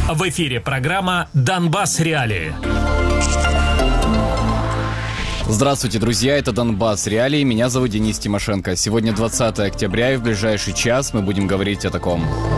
В эфире программа «Донбасс. Реалии». Здравствуйте, друзья, это «Донбасс. Реалии». Меня зовут Денис Тимошенко. Сегодня 20 октября, и в ближайший час мы будем говорить о таком.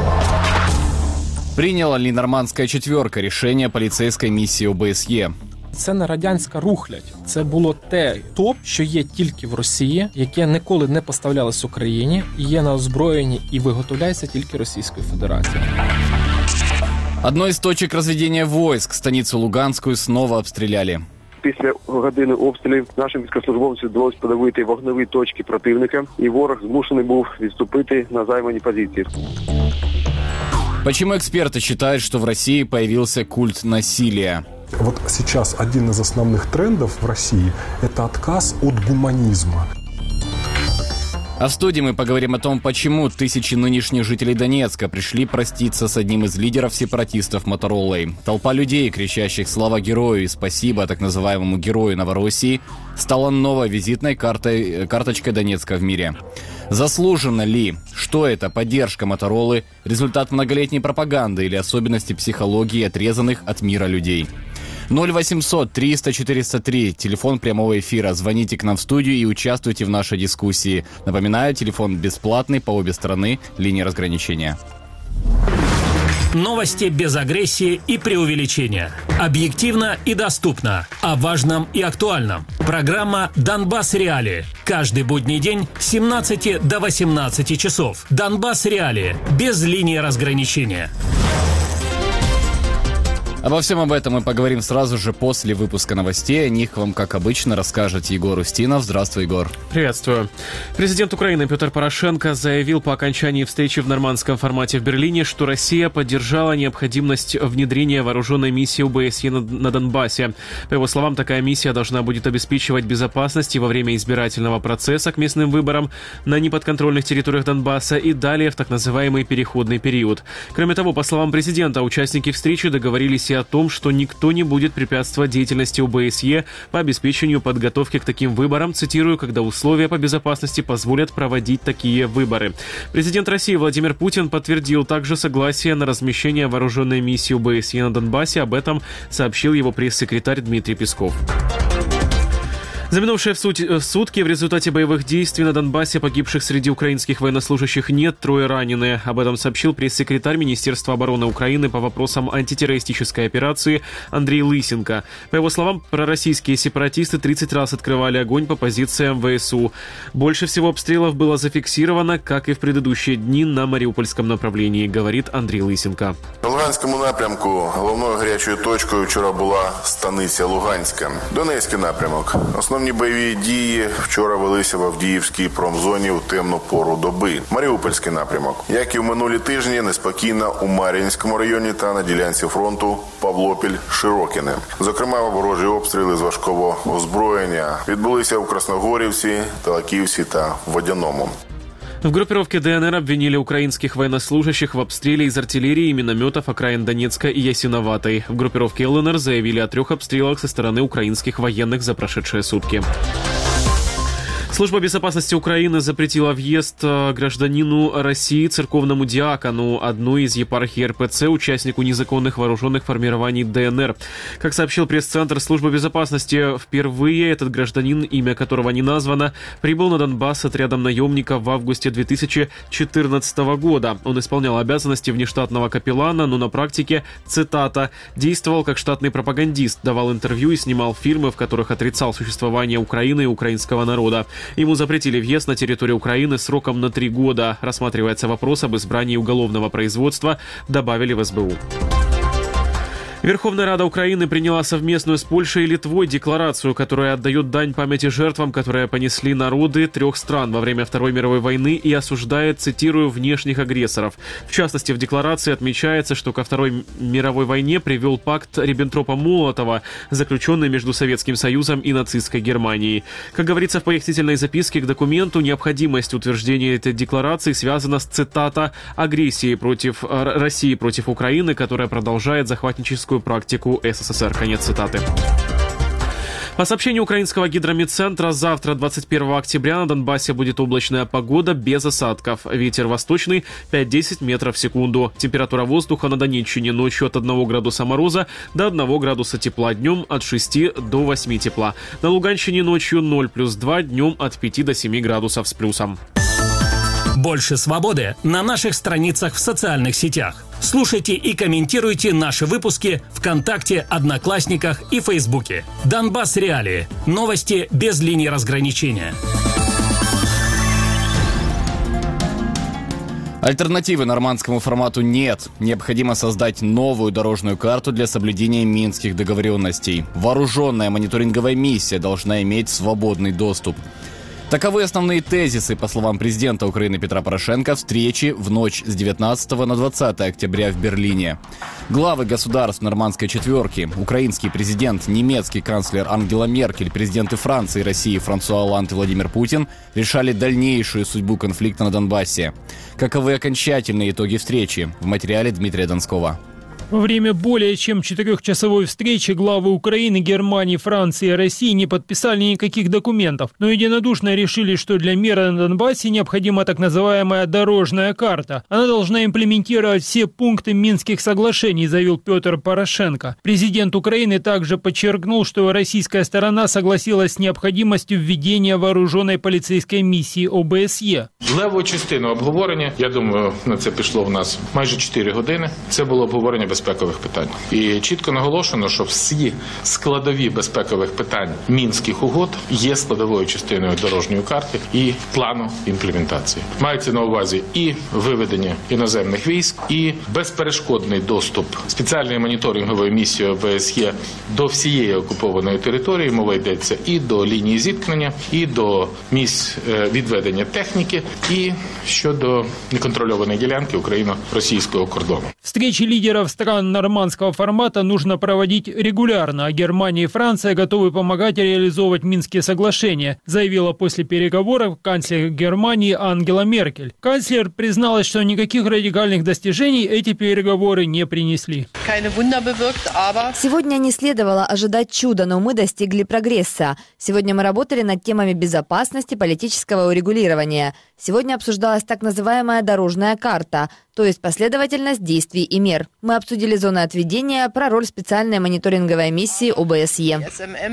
Приняла ли нормандская четверка решение поліцейської місії ОБСЄ? Це не радянська рухлядь. Це було те топ, що є тільки в Росії, яке ніколи не поставлялось Україні, є на озброєнні і виготовляється тільки Російською Федерацією. Одной из точек разведения войск, станицу Луганскую, снова обстреляли. Після години обстрілів нашим військовослужбовцям вдалося подавити вогневі точки противника, і ворог змушений був відступити на займані позиції. Почему эксперты считают, что в России появился культ насилия? Вот сейчас один из основных трендов в России – это отказ от гуманизма. А в студии мы поговорим о том, почему тысячи нынешних жителей Донецка пришли проститься с одним из лидеров сепаратистов Моторолой. Толпа людей, кричащих «Слава герою» и «Спасибо» так называемому герою Новороссии, стала новой визитной карточкой Донецка в мире. Заслуженно ли? Что это? Поддержка Моторолы? Результат многолетней пропаганды или особенности психологии отрезанных от мира людей? 0800 300 403, телефон прямого эфира. Звоните к нам в студию и участвуйте в нашей дискуссии. Напоминаю, телефон бесплатный по обе стороны линии разграничения. Новости без агрессии и преувеличения. Объективно и доступно. О важном и актуальном. Программа «Донбасс. Реалии». Каждый будний день с 17 до 18 часов. «Донбасс. Реалии». Без линии разграничения. Обо всем об этом мы поговорим сразу же после выпуска новостей. О них вам, как обычно, расскажет Егор Устинов. Здравствуй, Егор. Приветствую. Президент Украины Петр Порошенко заявил по окончании встречи в нормандском формате в Берлине, что Россия поддержала необходимость внедрения вооруженной миссии ОБСЕ на Донбассе. По его словам, такая миссия должна будет обеспечивать безопасность и во время избирательного процесса к местным выборам на неподконтрольных территориях Донбасса и далее в так называемый переходный период. Кроме того, по словам президента, участники встречи договорились и о том, что никто не будет препятствовать деятельности ОБСЕ по обеспечению подготовки к таким выборам, цитирую, когда условия по безопасности позволят проводить такие выборы. Президент России Владимир Путин подтвердил также согласие на размещение вооруженной миссии ОБСЕ на Донбассе. Об этом сообщил его пресс-секретарь Дмитрий Песков. За минувшие сутки в результате боевых действий на Донбассе погибших среди украинских военнослужащих нет, 3 ранены. Об этом сообщил пресс-секретарь Министерства обороны Украины по вопросам антитеррористической операции Андрей Лысенко. По его словам, пророссийские сепаратисты 30 раз открывали огонь по позициям ВСУ. Больше всего обстрелов было зафиксировано, как и в предыдущие дни, на Маріупольському направлении, говорит Андрій Лисенко. На Луганському напрямку головною гарячою точкою вчора була станиця Луганська. Донецький напрямок. Основні бойові дії вчора велися в Авдіївській промзоні у темну пору доби. Маріупольський напрямок. Як і в минулі тижні, неспокійно у Мар'їнському районі та на ділянці фронту Павлопіль-Широкине. Зокрема, ворожі обстріли з важкого озброєння відбулися у Красногорівці, Талаківці та Водяному. В группировке ДНР обвинили украинских военнослужащих в обстреле из артиллерии и минометов окраин Донецка и Ясиноватой. В группировке ЛНР заявили о 3 обстрелах со стороны украинских военных за прошедшие сутки. Служба безопасности Украины запретила въезд гражданину России, церковному диакону одной из епархий РПЦ, участнику незаконных вооруженных формирований ДНР. Как сообщил пресс-центр Службы безопасности, впервые этот гражданин, имя которого не названо, прибыл на Донбасс отрядом наемников в августе 2014 года. Он исполнял обязанности внештатного капеллана, но на практике, цитата, действовал как штатный пропагандист, давал интервью и снимал фильмы, в которых отрицал существование Украины и украинского народа. Ему запретили въезд на территорию Украины сроком на 3 года. Рассматривается вопрос об избрании уголовного производства, добавили в СБУ. Верховная Рада Украины приняла совместную с Польшей и Литвой декларацию, которая отдает дань памяти жертвам, которые понесли народы 3 стран во время Второй мировой войны и осуждает, цитирую, внешних агрессоров. В частности, в декларации отмечается, что ко Второй мировой войне привел пакт Риббентропа-Молотова, заключенный между Советским Союзом и нацистской Германией. Как говорится в пояснительной записке к документу, необходимость утверждения этой декларации связана с, цитата, агрессией России против Украины, которая продолжает захватническую практику СССР. Конец цитаты. По сообщению украинского гидрометцентра, завтра, 21 октября, на Донбассе будет облачная погода без осадков. Ветер восточный 5-10 метров в секунду. Температура воздуха на Донеччине ночью от 1 градуса мороза до 1 градуса тепла, днем от 6 до 8 тепла. На Луганщине ночью 0+2, днем от 5 до 7 градусов с плюсом. Больше свободы на наших страницах в социальных сетях. Слушайте и комментируйте наши выпуски ВКонтакте, Одноклассниках и Фейсбуке. Донбасс Реалии. Новости без линии разграничения. Альтернативы нормандскому формату нет. Необходимо создать новую дорожную карту для соблюдения минских договоренностей. Вооруженная мониторинговая миссия должна иметь свободный доступ. Таковы основные тезисы, по словам президента Украины Петра Порошенко, встречи в ночь с 19 на 20 октября в Берлине. Главы государств нормандской четверки, украинский президент, немецкий канцлер Ангела Меркель, президенты Франции и России Франсуа Олланд и Владимир Путин решали дальнейшую судьбу конфликта на Донбассе. Каковы окончательные итоги встречи? В материале Дмитрия Донского. Во время более чем 4-часовой встречи главы Украины, Германии, Франции и России не подписали никаких документов, но единодушно решили, что для мира на Донбассе необходима так называемая дорожная карта. Она должна имплементировать все пункты Минских соглашений, заявил Петр Порошенко. Президент Украины также подчеркнул, что российская сторона согласилась с необходимостью введения вооруженной полицейской миссии ОБСЄ. Леву частину обговорення, я думаю, на це пішло в нас майже 4 години. Це було обговорення безпекових питань. І чітко наголошено, що всі складові безпекових питань Мінських угод є складовою частиною дорожньої карти і плану імплементації. Мається на увазі і виведення іноземних військ, і безперешкодний доступ спеціальної моніторингової місії ОБСЄ до всієї окупованої території. Мова йдеться і до лінії зіткнення, і до місць відведення техніки, і щодо неконтрольованої ділянки україно-російського кордону. Встречи лидеров стран нормандского формата нужно проводить регулярно, а Германия и Франция готовы помогать реализовывать Минские соглашения, заявила после переговоров канцлер Германии Ангела Меркель. Канцлер призналась, что никаких радикальных достижений эти переговоры не принесли. Сегодня не следовало ожидать чуда, но мы достигли прогресса. Сегодня мы работали над темами безопасности, политического урегулирования. Сегодня обсуждалась так называемая дорожная карта, то есть последовательность действий и мер. Мы обсудили зоны отведения, про роль специальной мониторинговой миссии ОБСЕ.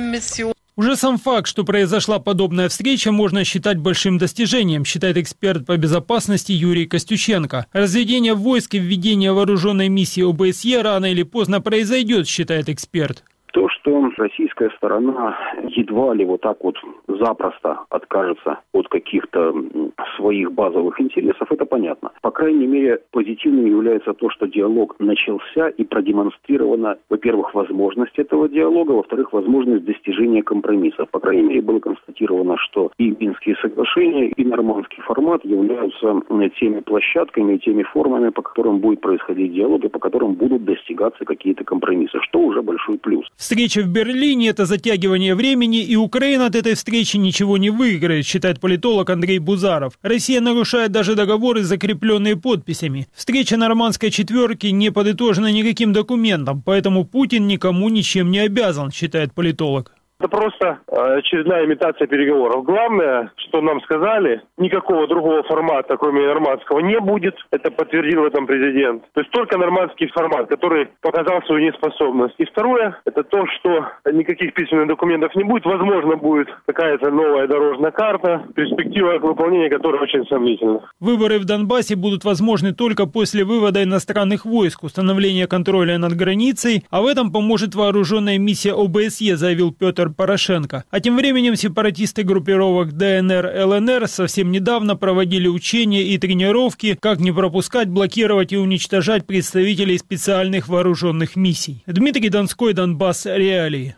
Уже сам факт, что произошла подобная встреча, можно считать большим достижением, считает эксперт по безопасности Юрий Костюченко. Разведение войск и введение вооруженной миссии ОБСЕ рано или поздно произойдет, считает эксперт. То, что российская сторона едва ли вот так вот запросто откажется от каких-то своих базовых интересов, это понятно. По крайней мере, позитивным является то, что диалог начался и продемонстрирована, во-первых, возможность этого диалога, во-вторых, возможность достижения компромисса. По крайней мере, было констатировано, что и Минские соглашения, и нормандский формат являются теми площадками и теми формами, по которым будет происходить диалог и по которым будут достигаться какие-то компромиссы, что уже большой плюс. Встреча в Берлине – это затягивание времени, и Украина от этой встречи ничего не выиграет, считает политолог Андрей Бузаров. Россия нарушает даже договоры, закрепленные подписями. Встреча нормандской четверки не подытожена никаким документом, поэтому Путин никому ничем не обязан, считает политолог. Это просто очередная имитация переговоров. Главное, что нам сказали, никакого другого формата, кроме нормандского, не будет. Это подтвердил в этом президент. То есть только нормандский формат, который показал свою неспособность. И второе, это то, что никаких письменных документов не будет. Возможно, будет какая-то новая дорожная карта, перспектива выполнения которой очень сомнительна. Выборы в Донбассе будут возможны только после вывода иностранных войск, установления контроля над границей, а в этом поможет вооруженная миссия ОБСЕ, заявил Петр Порошенко. А тем временем сепаратисты группировок ДНР, ЛНР совсем недавно проводили учения и тренировки, как не пропускать, блокировать и уничтожать представителей специальных вооруженных миссий. Дмитрий Донской, Донбасс Реалии.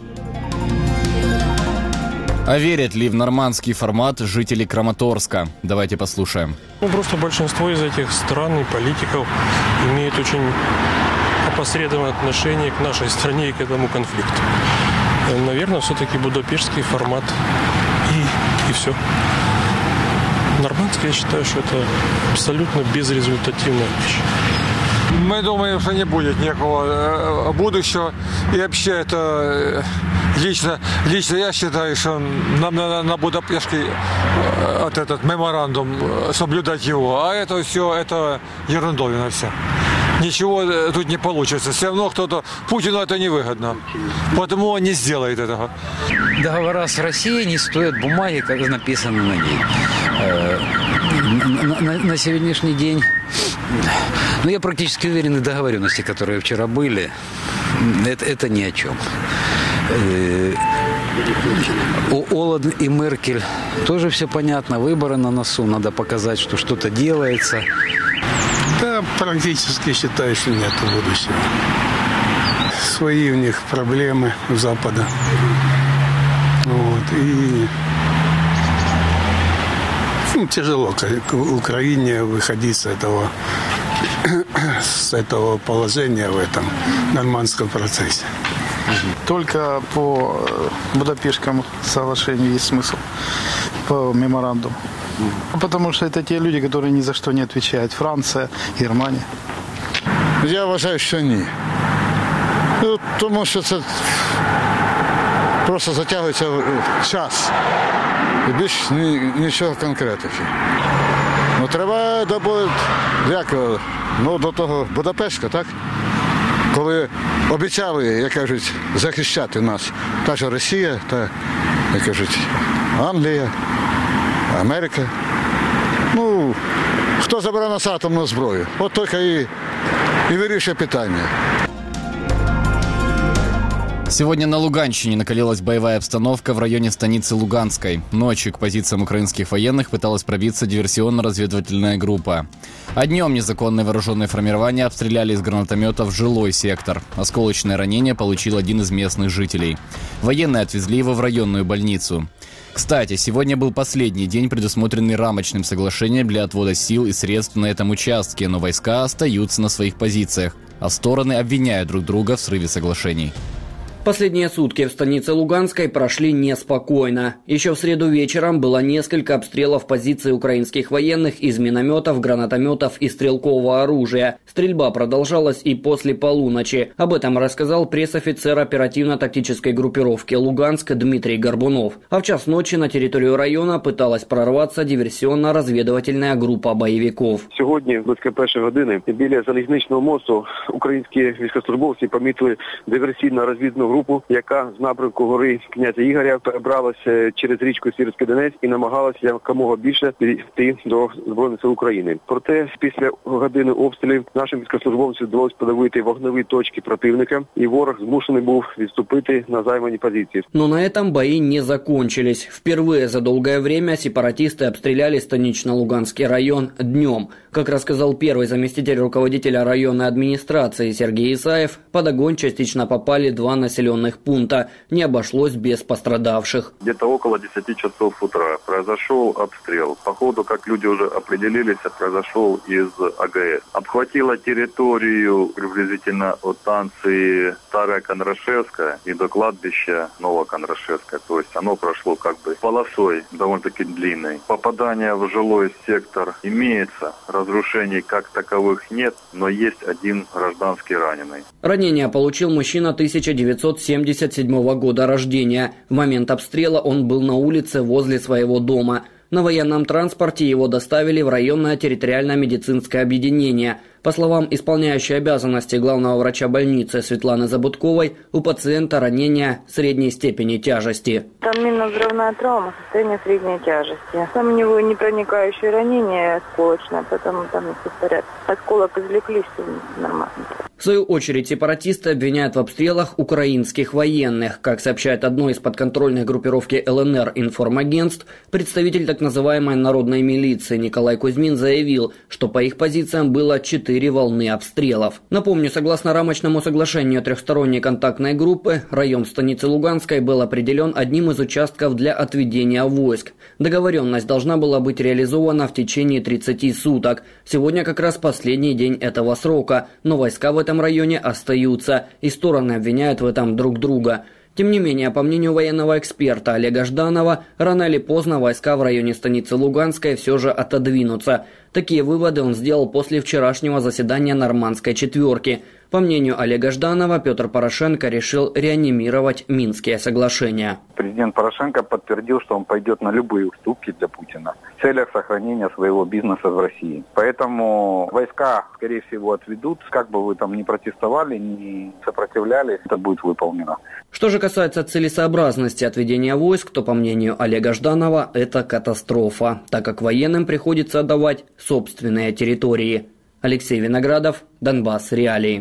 А верят ли в нормандский формат жители Краматорска? Давайте послушаем. Просто большинство из этих стран и политиков имеют очень опосредованное отношение к нашей стране и к этому конфликту. Наверное, все-таки будапештский формат и все. Нормандский, я считаю, что это абсолютно безрезультативная вещь. Мы думаем, что не будет никакого будущего. И вообще это Лично я считаю, что нам надо на Будапештский этот меморандум соблюдать его, а это все, это ерундовина все. Ничего тут не получится. Все равно Путину это невыгодно. Потому он не сделает этого. Договора с Россией не стоят бумаги, как написано на ней. На сегодняшний день, я практически уверен, договоренности, которые вчера были, это ни о чем. У Оланд и Меркель тоже все понятно. Выборы на носу. Надо показать, что что-то делается. Да, практически считаю, что нет будущего. Свои у них проблемы у Запада. И тяжело Украине выходить с этого положения в этом нормандском процессе. Только по Будапештскому соглашению есть смысл, по меморандуму. Потому что это те люди, которые ни за что не отвечают. Франция, Германия. Я вважаю, що ні. Тому що це просто затягується час. І більш нічого конкретики. Треба до того Будапештська, так? Коли обіцяли, як кажуть, захищати нас. Та ж Росія, та, як кажуть, Англія, Америка. Хто забере нас атомну зброю? От тільки і вирішує питання. Сегодня на Луганщине накалилась боевая обстановка в районе станицы Луганской. Ночью к позициям украинских военных пыталась пробиться диверсионно-разведывательная группа. А днем незаконные вооруженные формирования обстреляли из гранатометов жилой сектор. Осколочное ранение получил один из местных жителей. Военные отвезли его в районную больницу. Кстати, сегодня был последний день, предусмотренный рамочным соглашением для отвода сил и средств на этом участке, но войска остаются на своих позициях, а стороны обвиняют друг друга в срыве соглашений. Последние сутки в станице Луганской прошли неспокойно. Еще в среду вечером было несколько обстрелов позиций украинских военных из минометов, гранатометов и стрелкового оружия. Стрельба продолжалась и после полуночи. Об этом рассказал пресс-офицер оперативно-тактической группировки «Луганск» Дмитрий Горбунов. А в час ночи на территорию района пыталась прорваться диверсионно-разведывательная группа боевиков. Сьогодні, близько першої години, біля залізничного мосту українські військовослужбовці помітили диверсійно-розвідну групу, яка з напрямку гори князя Ігоря перебралася через річку Сіверський Донець і намагалася якомога більше підійти до Збройних сил України. Проте після години обстрілів нашим військовослужбовцям вдалося подавити вогневі точки противника, і ворог змушений був відступити на займані позиції. Но на этом бои не закончились. Впервые за долгое время сепаратисты обстреляли станично-Луганский район днем. Как рассказал первый заместитель руководителя районной администрации Сергей Исаев, под огонь частично попали 2 населенных пункта. Не обошлось без пострадавших. Где-то около 10 часов утра произошел обстрел. Походу, как люди уже определились, произошел из АГС. Обхватила территорию приблизительно от станции Старая Кондрашевская и до кладбища Новокондрашевская. То есть оно прошло как бы полосой довольно-таки длинной. Попадание в жилой сектор имеется. Разрушений как таковых нет, но есть один гражданский раненый. Ранение получил мужчина 1977 года рождения. В момент обстрела он был на улице возле своего дома. На военном транспорте его доставили в районное территориально-медицинское объединение. По словам исполняющей обязанности главного врача больницы Светланы Забудковой, у пациента ранение средней степени тяжести. Там минно-взрывная травма, состояние средней тяжести. Там у него непроникающее ранение осколочное, поэтому там все в порядке. Осколок извлекли, все нормально. В свою очередь сепаратисты обвиняют в обстрелах украинских военных. Как сообщает одной из подконтрольной группировки ЛНР информагентств, представитель так называемой народной милиции Николай Кузьмин заявил, что по их позициям было 4 волны обстрелов. Напомню, согласно рамочному соглашению трехсторонней контактной группы, район станицы Луганской был определен одним из участков для отведения войск. Договоренность должна была быть реализована в течение 30 суток. Сегодня как раз последний день этого срока, но войска в этом районе остаются, и стороны обвиняют в этом друг друга. Тем не менее, по мнению военного эксперта Олега Жданова, рано или поздно войска в районе станицы Луганской все же отодвинутся. Такие выводы он сделал после вчерашнего заседания Нормандской четверки. По мнению Олега Жданова, Петр Порошенко решил реанимировать Минские соглашения. Президент Порошенко подтвердил, что он пойдет на любые уступки для Путина в целях сохранения своего бизнеса в России. Поэтому войска, скорее всего, отведут. Как бы вы там ни протестовали, ни сопротивлялись, это будет выполнено. Что же касается целесообразности отведения войск, то, по мнению Олега Жданова, это катастрофа, так как военным приходится отдавать собственные территории. Алексей Виноградов, Донбасс. Реалии.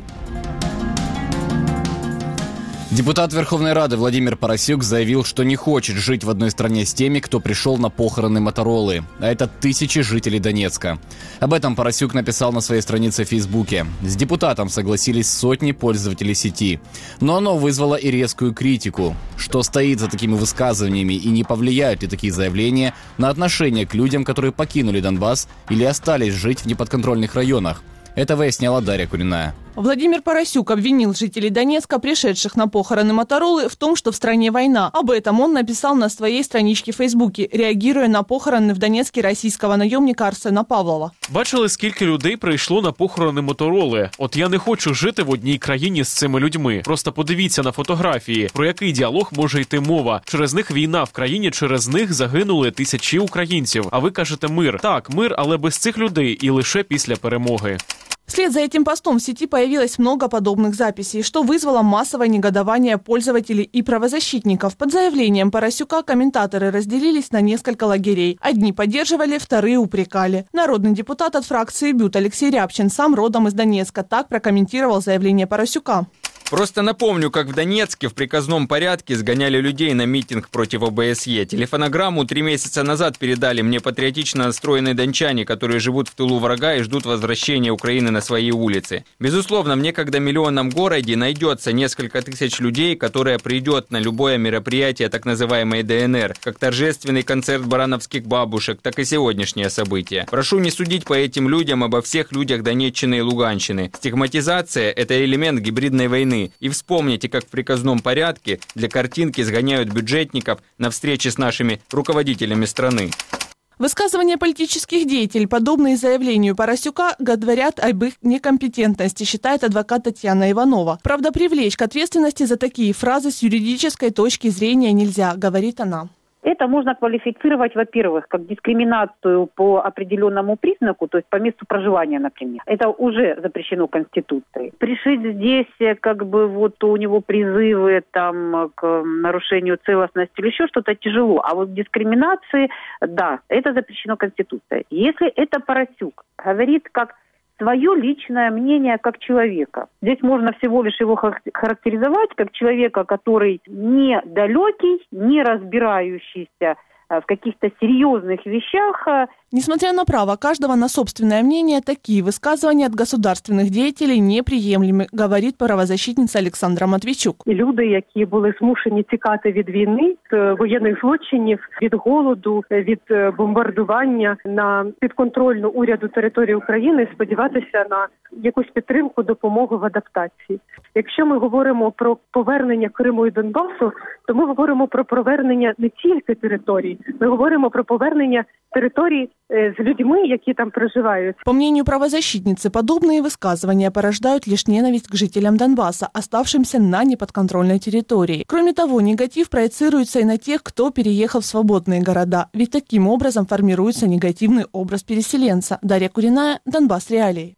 Депутат Верховной Рады Владимир Парасюк заявил, что не хочет жить в одной стране с теми, кто пришел на похороны Моторолы. А это тысячи жителей Донецка. Об этом Парасюк написал на своей странице в Фейсбуке. С депутатом согласились сотни пользователей сети. Но оно вызвало и резкую критику. Что стоит за такими высказываниями и не повлияют ли такие заявления на отношение к людям, которые покинули Донбасс или остались жить в неподконтрольных районах? Это выясняла Дарья Куриная. Владимир Парасюк обвинил жителей Донецка, пришедших на похороны Моторолы, в том, что в стране война. Об этом он написал на своей страничке в Фейсбуке, реагируя на похороны в Донецке російського найомника Арсена Павлова. Бачили, скільки людей прийшло на похорони Мотороли. От я не хочу жити в одній країні з цими людьми. Просто подивіться на фотографії, про який діалог може йти мова. Через них війна в країні, через них загинули тисячі українців. А ви кажете мир. Так, мир, але без цих людей і лише після перемоги. Вслед за этим постом в сети появилось много подобных записей, что вызвало массовое негодование пользователей и правозащитников. Под заявлением Парасюка комментаторы разделились на несколько лагерей. Одни поддерживали, вторые упрекали. Народный депутат от фракции БЮТ Алексей Рябчин, сам родом из Донецка, так прокомментировал заявление Парасюка. Просто напомню, как в Донецке в приказном порядке сгоняли людей на митинг против ОБСЕ. Телефонограмму 3 месяца назад передали мне патриотично настроенные дончане, которые живут в тылу врага и ждут возвращения Украины на свои улицы. Безусловно, в некогда миллионном городе найдется несколько тысяч людей, которые придет на любое мероприятие так называемой ДНР, как торжественный концерт барановских бабушек, так и сегодняшнее событие. Прошу не судить по этим людям обо всех людях Донеччины и Луганщины. Стигматизация – это элемент гибридной войны. И вспомните, как в приказном порядке для картинки сгоняют бюджетников на встречи с нашими руководителями страны. Высказывания политических деятелей, подобные заявлению Парасюка, говорят об их некомпетентности, считает адвокат Татьяна Иванова. Правда, привлечь к ответственности за такие фразы с юридической точки зрения нельзя, говорит она. Это можно квалифицировать, во-первых, как дискриминацию по определенному признаку, то есть по месту проживания, например. Это уже запрещено Конституцией. Пришить здесь, как бы вот у него призывы там к нарушению целостности или еще что-то тяжело. А вот дискриминации, да, это запрещено Конституцией. Если это Парасюк говорит как свое личное мнение как человека. Здесь можно всего лишь его характеризовать как человека, который не далекий, не разбирающийся в каких-то серьезных вещах. Несмотря на право каждого на собственное мнение, такие высказывания от государственных деятелей неприемлемы, говорит правозащитниця Олександра Матвійчук. Люди, які були змушені тікати від війни, з воєнних злочинів, від голоду, від бомбардування на підконтрольну уряду території України, сподіватися на якусь підтримку, допомогу в адаптації. Якщо ми говоримо про повернення Криму і Донбасу, то ми говоримо про повернення не тільки територій, ми говоримо про повернення територій с людьми, які там проживают. По мнению правозащитницы, подобные высказывания порождают лишь ненависть к жителям Донбасса, оставшимся на неподконтрольной территории. Кроме того, негатив проецируется и на тех, кто переехал в свободные города, ведь таким образом формируется негативный образ переселенца. Дарья Куриная, Донбасс. Реалии.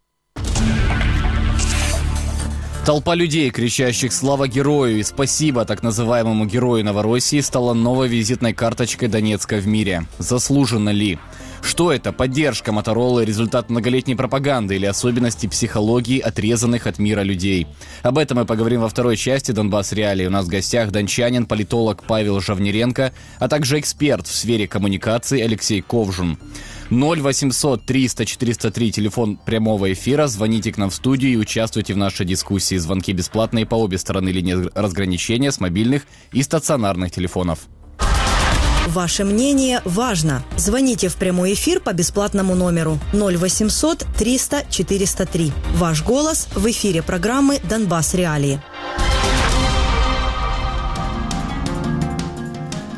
Толпа людей, кричащих «Слава герою» и «Спасибо» так называемому герою Новороссии, стала новой визитной карточкой Донецка в мире. Заслуженно ли? Что это? Поддержка Моторолы, результат многолетней пропаганды или особенности психологии отрезанных от мира людей? Об этом мы поговорим во второй части «Донбасс. Реалии». У нас в гостях дончанин, политолог Павел Жавниренко, а также эксперт в сфере коммуникации Алексей Ковжун. 0800 300 403, телефон прямого эфира. Звоните к нам в студию и участвуйте в нашей дискуссии. Звонки бесплатные по обе стороны линии разграничения с мобильных и стационарных телефонов. Ваше мнение важно. Звоните в прямой эфир по бесплатному номеру 0800 300 403. Ваш голос в эфире программы «Донбасс. Реалии».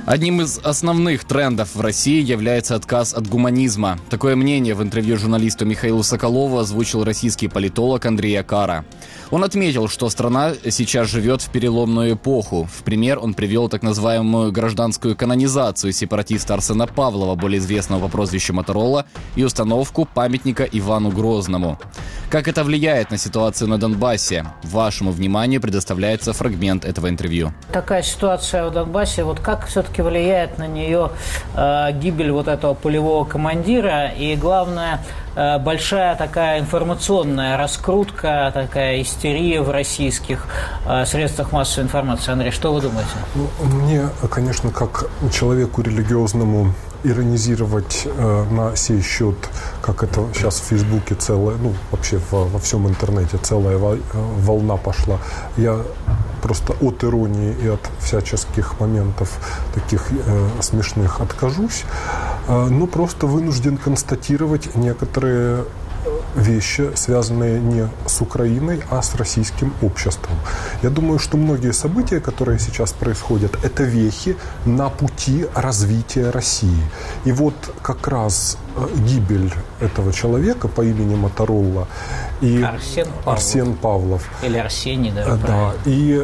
Одним из основных трендов в России является отказ от гуманизма. Такое мнение в интервью журналисту Михаилу Соколову озвучил российский политолог Андрей Акара. Он отметил, что страна сейчас живет в переломную эпоху. В пример он привел так называемую гражданскую канонизацию сепаратиста Арсена Павлова, более известного по прозвищу Моторола, и установку памятника Ивану Грозному. Как это влияет на ситуацию на Донбассе? Вашему вниманию предоставляется фрагмент этого интервью. Такая ситуация в Донбассе, вот как все-таки влияет на нее гибель вот этого полевого командира и, главное, большая такая информационная раскрутка, такая истерия в российских средствах массовой информации. Андрей, что вы думаете? Мне, конечно, как человеку религиозному, иронизировать на сей счет, как это сейчас в Фейсбуке целая, вообще во всем интернете целая волна пошла. Я просто от иронии и от всяческих моментов таких смешных откажусь, но просто вынужден констатировать некоторые вещи, связанные не с Украиной, а с российским обществом. Я думаю, что многие события, которые сейчас происходят, это вехи на пути развития России. И вот как раз гибель этого человека по имени Моторола и Арсен Павлов. Или Арсений, даже. Да, и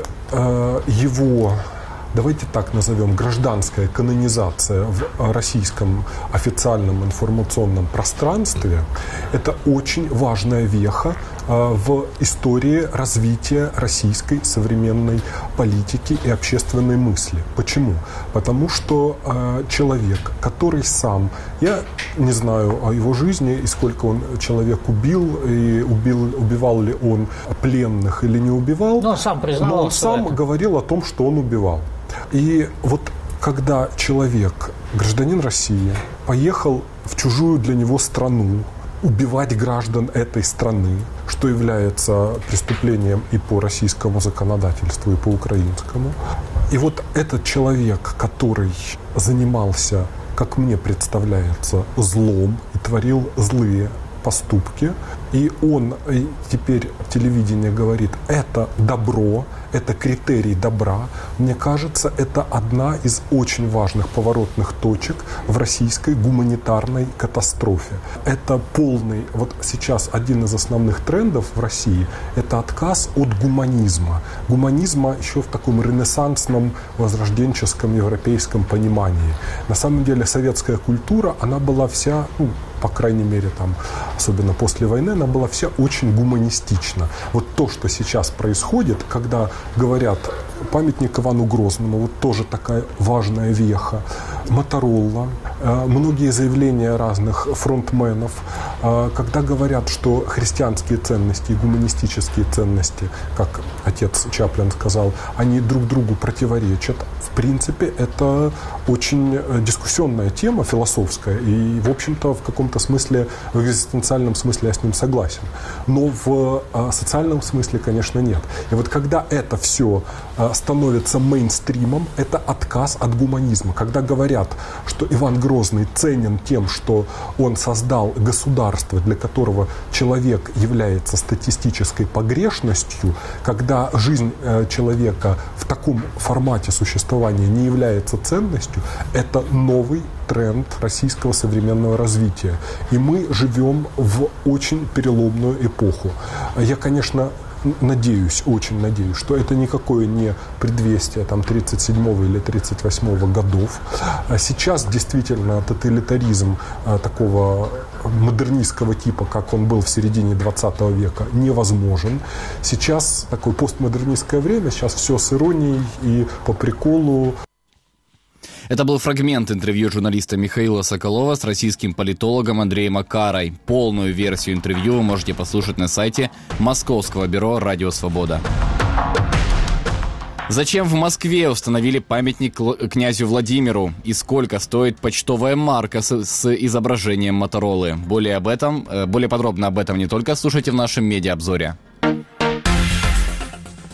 его, давайте так назовем, гражданская канонизация в российском официальном информационном пространстве – это очень важная веха в истории развития российской современной политики и общественной мысли. Почему? Потому что человек, который сам, я не знаю о его жизни и сколько он человек убил, и убивал ли он пленных или не убивал, но он сам говорил о том, что он убивал. И вот когда человек, гражданин России, поехал в чужую для него страну убивать граждан этой страны, что является преступлением и по российскому законодательству, и по украинскому. И вот этот человек, который занимался, как мне представляется, злом и творил злые поступки, и он теперь телевидение говорит, это добро, это критерий добра. Мне кажется, это одна из очень важных поворотных точек в российской гуманитарной катастрофе. Это полный, вот сейчас один из основных трендов в России, это отказ от гуманизма. Гуманизма еще в таком ренессансном, возрожденческом европейском понимании. На самом деле советская культура, она была вся, по крайней мере, особенно после войны, она была вся очень гуманистична. Вот то, что сейчас происходит, когда говорят памятник Ивану Грозному, вот тоже такая важная веха, Моторола, многие заявления разных фронтменов, когда говорят, что христианские ценности и гуманистические ценности, как отец Чаплин сказал, они друг другу противоречат. В принципе, это очень дискуссионная тема, философская, и, в общем-то, в каком-то смысле, в экзистенциальном смысле я с ним согласен. Но в социальном смысле, конечно, нет. И вот когда это все становится мейнстримом, это отказ от гуманизма. Когда говорят, что Иван Грозный ценен тем, что он создал государство, для которого человек является статистической погрешностью, когда жизнь человека в таком формате существования не является ценностью, это новый тренд российского современного развития. И мы живем в очень переломную эпоху. Я, конечно, очень надеюсь, что это никакое не предвестие 37-го или 38-го годов. Сейчас действительно тоталитаризм такого модернистского типа, как он был в середине 20 века, невозможен. Сейчас такое постмодернистское время, сейчас все с иронией и по приколу. Это был фрагмент интервью журналиста Михаила Соколова с российским политологом Андреем Акарой. Полную версию интервью вы можете послушать на сайте Московского бюро «Радио Свобода». Зачем в Москве установили памятник князю Владимиру? И сколько стоит почтовая марка с изображением Моторолы? Более подробно об этом не только слушайте в нашем медиаобзоре.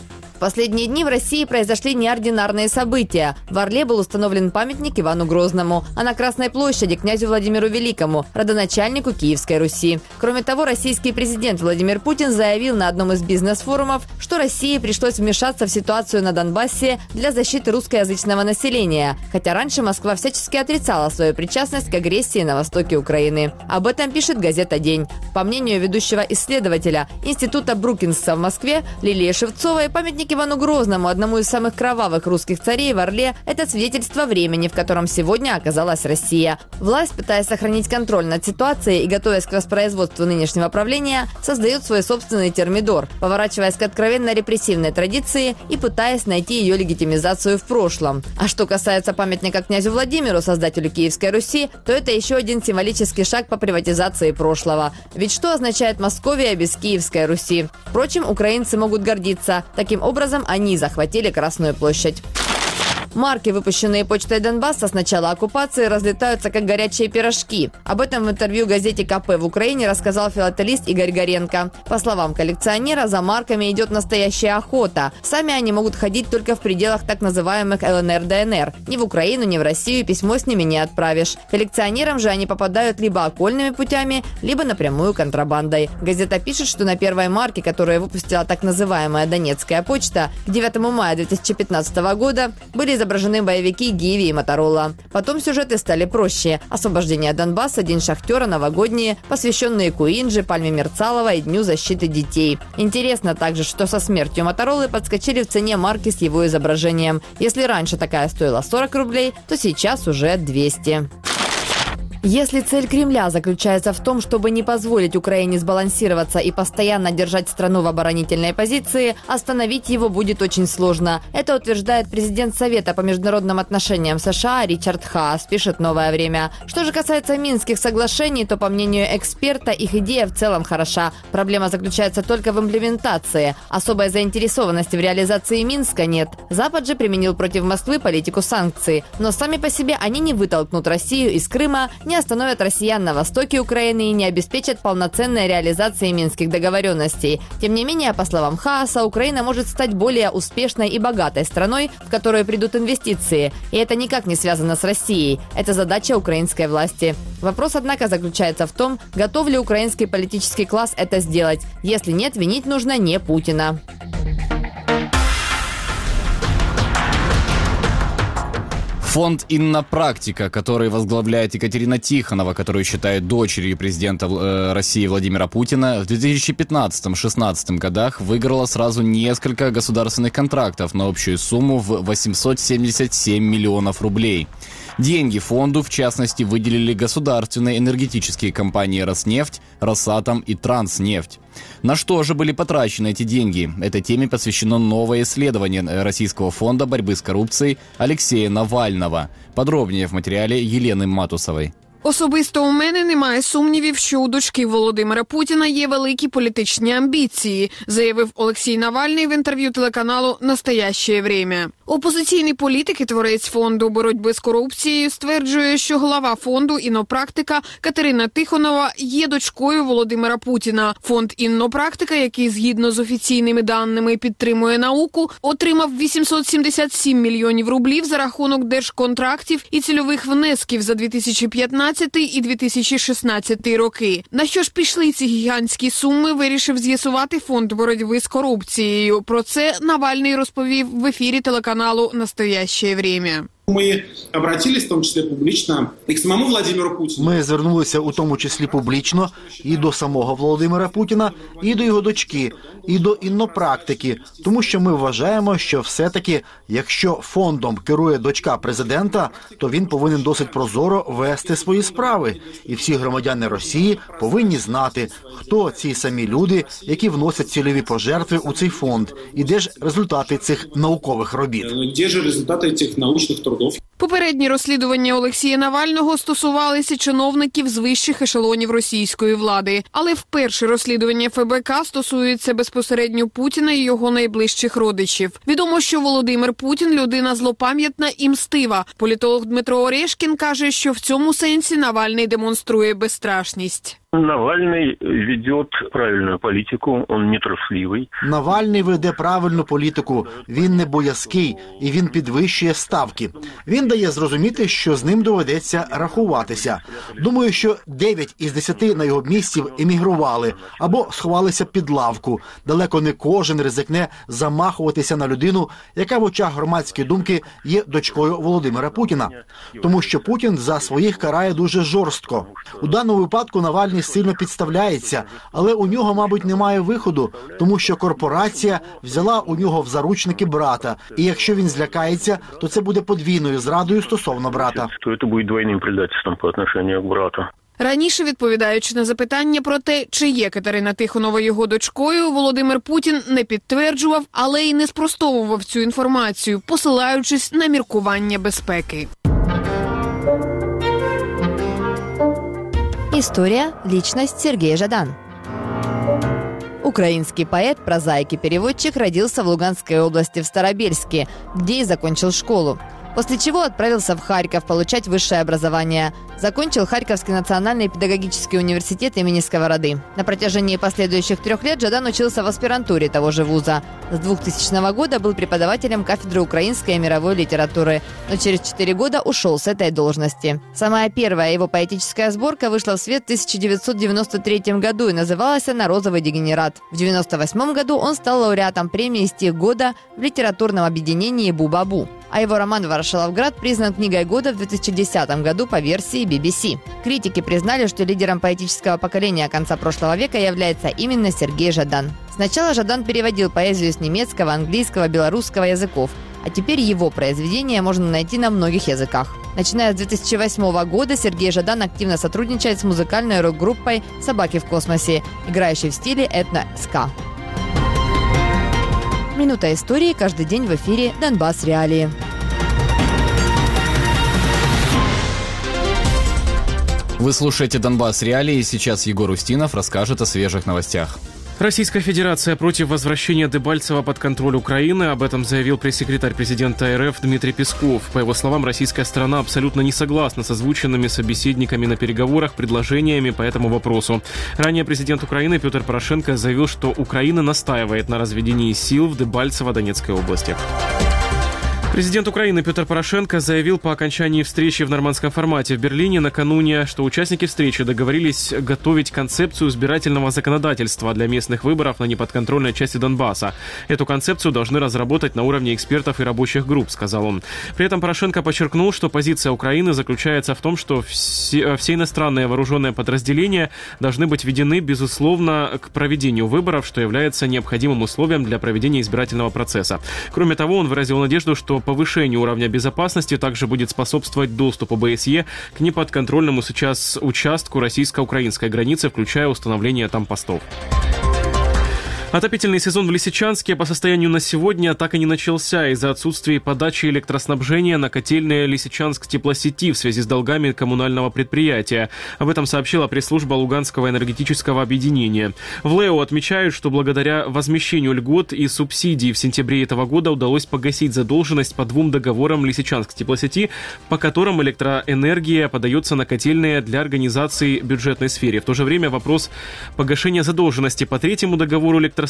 последние дни в России произошли неординарные события. В Орле был установлен памятник Ивану Грозному, а на Красной площади князю Владимиру Великому, родоначальнику Киевской Руси. Кроме того, российский президент Владимир Путин заявил на одном из бизнес-форумов, что России пришлось вмешаться в ситуацию на Донбассе для защиты русскоязычного населения, хотя раньше Москва всячески отрицала свою причастность к агрессии на востоке Украины. Об этом пишет газета «День». По мнению ведущего исследователя Института Брукинса в Москве Лилии Шевцовой, памятник Ивану Грозному, одному из самых кровавых русских царей в Орле, это свидетельство времени, в котором сегодня оказалась Россия. Власть, пытаясь сохранить контроль над ситуацией и готовясь к воспроизводству нынешнего правления, создает свой собственный термидор, поворачиваясь к откровенно репрессивной традиции и пытаясь найти ее легитимизацию в прошлом. А что касается памятника князю Владимиру, создателю Киевской Руси, то это еще один символический шаг по приватизации прошлого. Ведь что означает Московия без Киевской Руси? Впрочем, украинцы могут гордиться. Таким образом, они захватили Красную площадь. Марки, выпущенные почтой Донбасса с начала оккупации, разлетаются как горячие пирожки. Об этом в интервью газете КП в Украине рассказал филателист Игорь Горенко. По словам коллекционера, за марками идет настоящая охота. Сами они могут ходить только в пределах так называемых ЛНР-ДНР. Ни в Украину, ни в Россию письмо с ними не отправишь. Коллекционерам же они попадают либо окольными путями, либо напрямую контрабандой. Газета пишет, что на первой марке, которую выпустила так называемая Донецкая почта, к 9 мая 2015 года были изображены боевики Гиви и Моторола. Потом сюжеты стали проще. Освобождение Донбасса, День шахтера, новогодние, посвященные Куинджи, Пальме Мерцалова и Дню защиты детей. Интересно также, что со смертью Моторолы подскочили в цене марки с его изображением. Если раньше такая стоила 40 рублей, то сейчас уже 200. Если цель Кремля заключается в том, чтобы не позволить Украине сбалансироваться и постоянно держать страну в оборонительной позиции, остановить его будет очень сложно. Это утверждает президент Совета по международным отношениям США Ричард Хаас, пишет «Новое время». Что же касается Минских соглашений, то, по мнению эксперта, их идея в целом хороша. Проблема заключается только в имплементации. Особой заинтересованности в реализации Минска нет. Запад же применил против Москвы политику санкций. Но сами по себе они не вытолкнут Россию из Крыма, не остановят россиян на востоке Украины и не обеспечат полноценной реализации минских договоренностей. Тем не менее, по словам Хааса, Украина может стать более успешной и богатой страной, в которую придут инвестиции. И это никак не связано с Россией. Это задача украинской власти. Вопрос, однако, заключается в том, готов ли украинский политический класс это сделать. Если нет, винить нужно не Путина. Фонд «Иннопрактика», который возглавляет Екатерина Тихонова, которую считает дочерью президента России Владимира Путина, в 2015-16 годах выиграла сразу несколько государственных контрактов на общую сумму в 877 миллионов рублей. Деньги фонду, в частности, выделили государственные энергетические компании «Роснефть», «Росатом» и «Транснефть». На что же были потрачены эти деньги? Этой теме посвящено новое исследование Российского фонда борьбы с коррупцией Алексея Навального. Подробнее в материале Елены Матусовой. Особисто у мене немає сумнівів, що у дочки Володимира Путіна є великі політичні амбіції, заявив Олексій Навальний в інтерв'ю телеканалу «Настоящее время». Опозиційний політик і творець фонду боротьби з корупцією стверджує, що глава фонду «Іннопрактика» Катерина Тихонова є дочкою Володимира Путіна. Фонд «Іннопрактика», який згідно з офіційними даними підтримує науку, отримав 877 мільйонів рублів за рахунок держконтрактів і цільових внесків за 2015 і 2016 роки. На що ж пішли ці гігантські суми, вирішив з'ясувати фонд боротьби з корупцією. Про це Навальний розповів в ефірі телеканалу «Настоящее время». Ми обратились, в тому числі публічно, і к самому Владимиру Путіну. Ми звернулися у тому числі публічно і до самого Володимира Путіна, і до його дочки, і до іннопрактики, тому що ми вважаємо, що все-таки, якщо фондом керує дочка президента, то він повинен досить прозоро вести свої справи. І всі громадяни Росії повинні знати, хто ці самі люди, які вносять цільові пожертви у цей фонд, і де ж результати цих наукових робіт. Де ж результати цих научних трудів? Попередні розслідування Олексія Навального стосувалися чиновників з вищих ешелонів російської влади. Але вперше розслідування ФБК стосується безпосередньо Путіна і його найближчих родичів. Відомо, що Володимир Путін – людина злопам'ятна і мстива. Політолог Дмитро Орешкін каже, що в цьому сенсі Навальний демонструє безстрашність. Навальний веде правильну політику, він не трусливий. Навальний веде правильну політику, він не боязкий і він підвищує ставки. Він дає зрозуміти, що з ним доведеться рахуватися. Думаю, що 9 із 10 на його місці емігрували або сховалися під лавку. Далеко не кожен ризикне замахуватися на людину, яка в очах громадської думки є дочкою Володимира Путіна. Тому що Путін за своїх карає дуже жорстко. У даному випадку Навальний сильно підставляється, але у нього, мабуть, немає виходу, тому що корпорація взяла у нього в заручники брата. І якщо він злякається, то це буде подвійною зрадою стосовно брата. То це буде двойним предательством по відношенню до брата. Раніше, відповідаючи на запитання про те, чи є Катерина Тихонова його дочкою, Володимир Путін не підтверджував, але й не спростовував цю інформацію, посилаючись на міркування безпеки. История, личность Сергей Жадан. Украинский поэт, прозаик и переводчик родился в Луганской области в Старобельске, где и закончил школу. После чего отправился в Харьков получать высшее образование. Закончил Харьковский национальный педагогический университет имени Сковороды. На протяжении последующих 3 лет Жадан учился в аспирантуре того же вуза. С 2000 года был преподавателем кафедры украинской и мировой литературы, но через 4 года ушел с этой должности. Самая первая его поэтическая сборка вышла в свет в 1993 году и называлась она «Розовый дегенерат». В 1998 году он стал лауреатом премии «Стих года» в литературном объединении «Бу-Бабу». А его роман «Ворошиловград» признан книгой года в 2010 году по версии BBC. Критики признали, что лидером поэтического поколения конца прошлого века является именно Сергей Жадан. Сначала Жадан переводил поэзию с немецкого, английского, белорусского языков, а теперь его произведения можно найти на многих языках. Начиная с 2008 года Сергей Жадан активно сотрудничает с музыкальной рок-группой «Собаки в космосе», играющей в стиле этно-ска. Минута истории каждый день в эфире «Донбасс Реалии». Вы слушаете «Донбасс Реалии», и сейчас Егор Устинов расскажет о свежих новостях. Российская Федерация против возвращения Дебальцева под контроль Украины. Об этом заявил пресс-секретарь президента РФ Дмитрий Песков. По его словам, российская сторона абсолютно не согласна с озвученными собеседниками на переговорах предложениями по этому вопросу. Ранее президент Украины Петр Порошенко заявил, что Украина настаивает на разведении сил в Дебальцево-Донецкой области. Президент Украины Петр Порошенко заявил по окончании встречи в нормандском формате в Берлине накануне, что участники встречи договорились готовить концепцию избирательного законодательства для местных выборов на неподконтрольной части Донбасса. Эту концепцию должны разработать на уровне экспертов и рабочих групп, сказал он. При этом Порошенко подчеркнул, что позиция Украины заключается в том, что все иностранные вооруженные подразделения должны быть введены, безусловно, к проведению выборов, что является необходимым условием для проведения избирательного процесса. Кроме того, он выразил надежду, что повышению уровня безопасности также будет способствовать доступ ОБСЕ к неподконтрольному сейчас участку российско-украинской границы, включая установление там постов. Отопительный сезон в Лисичанске по состоянию на сегодня так и не начался из-за отсутствия подачи электроснабжения на котельные Лисичанск теплосети в связи с долгами коммунального предприятия. Об этом сообщила пресс-служба Луганского энергетического объединения. В ЛЭО отмечают, что благодаря возмещению льгот и субсидий в сентябре этого года удалось погасить задолженность по 2 договорам Лисичанск теплосети, по которым электроэнергия подается на котельные для организации бюджетной сфере. В то же время вопрос погашения задолженности по 3-му договору электроснабжения,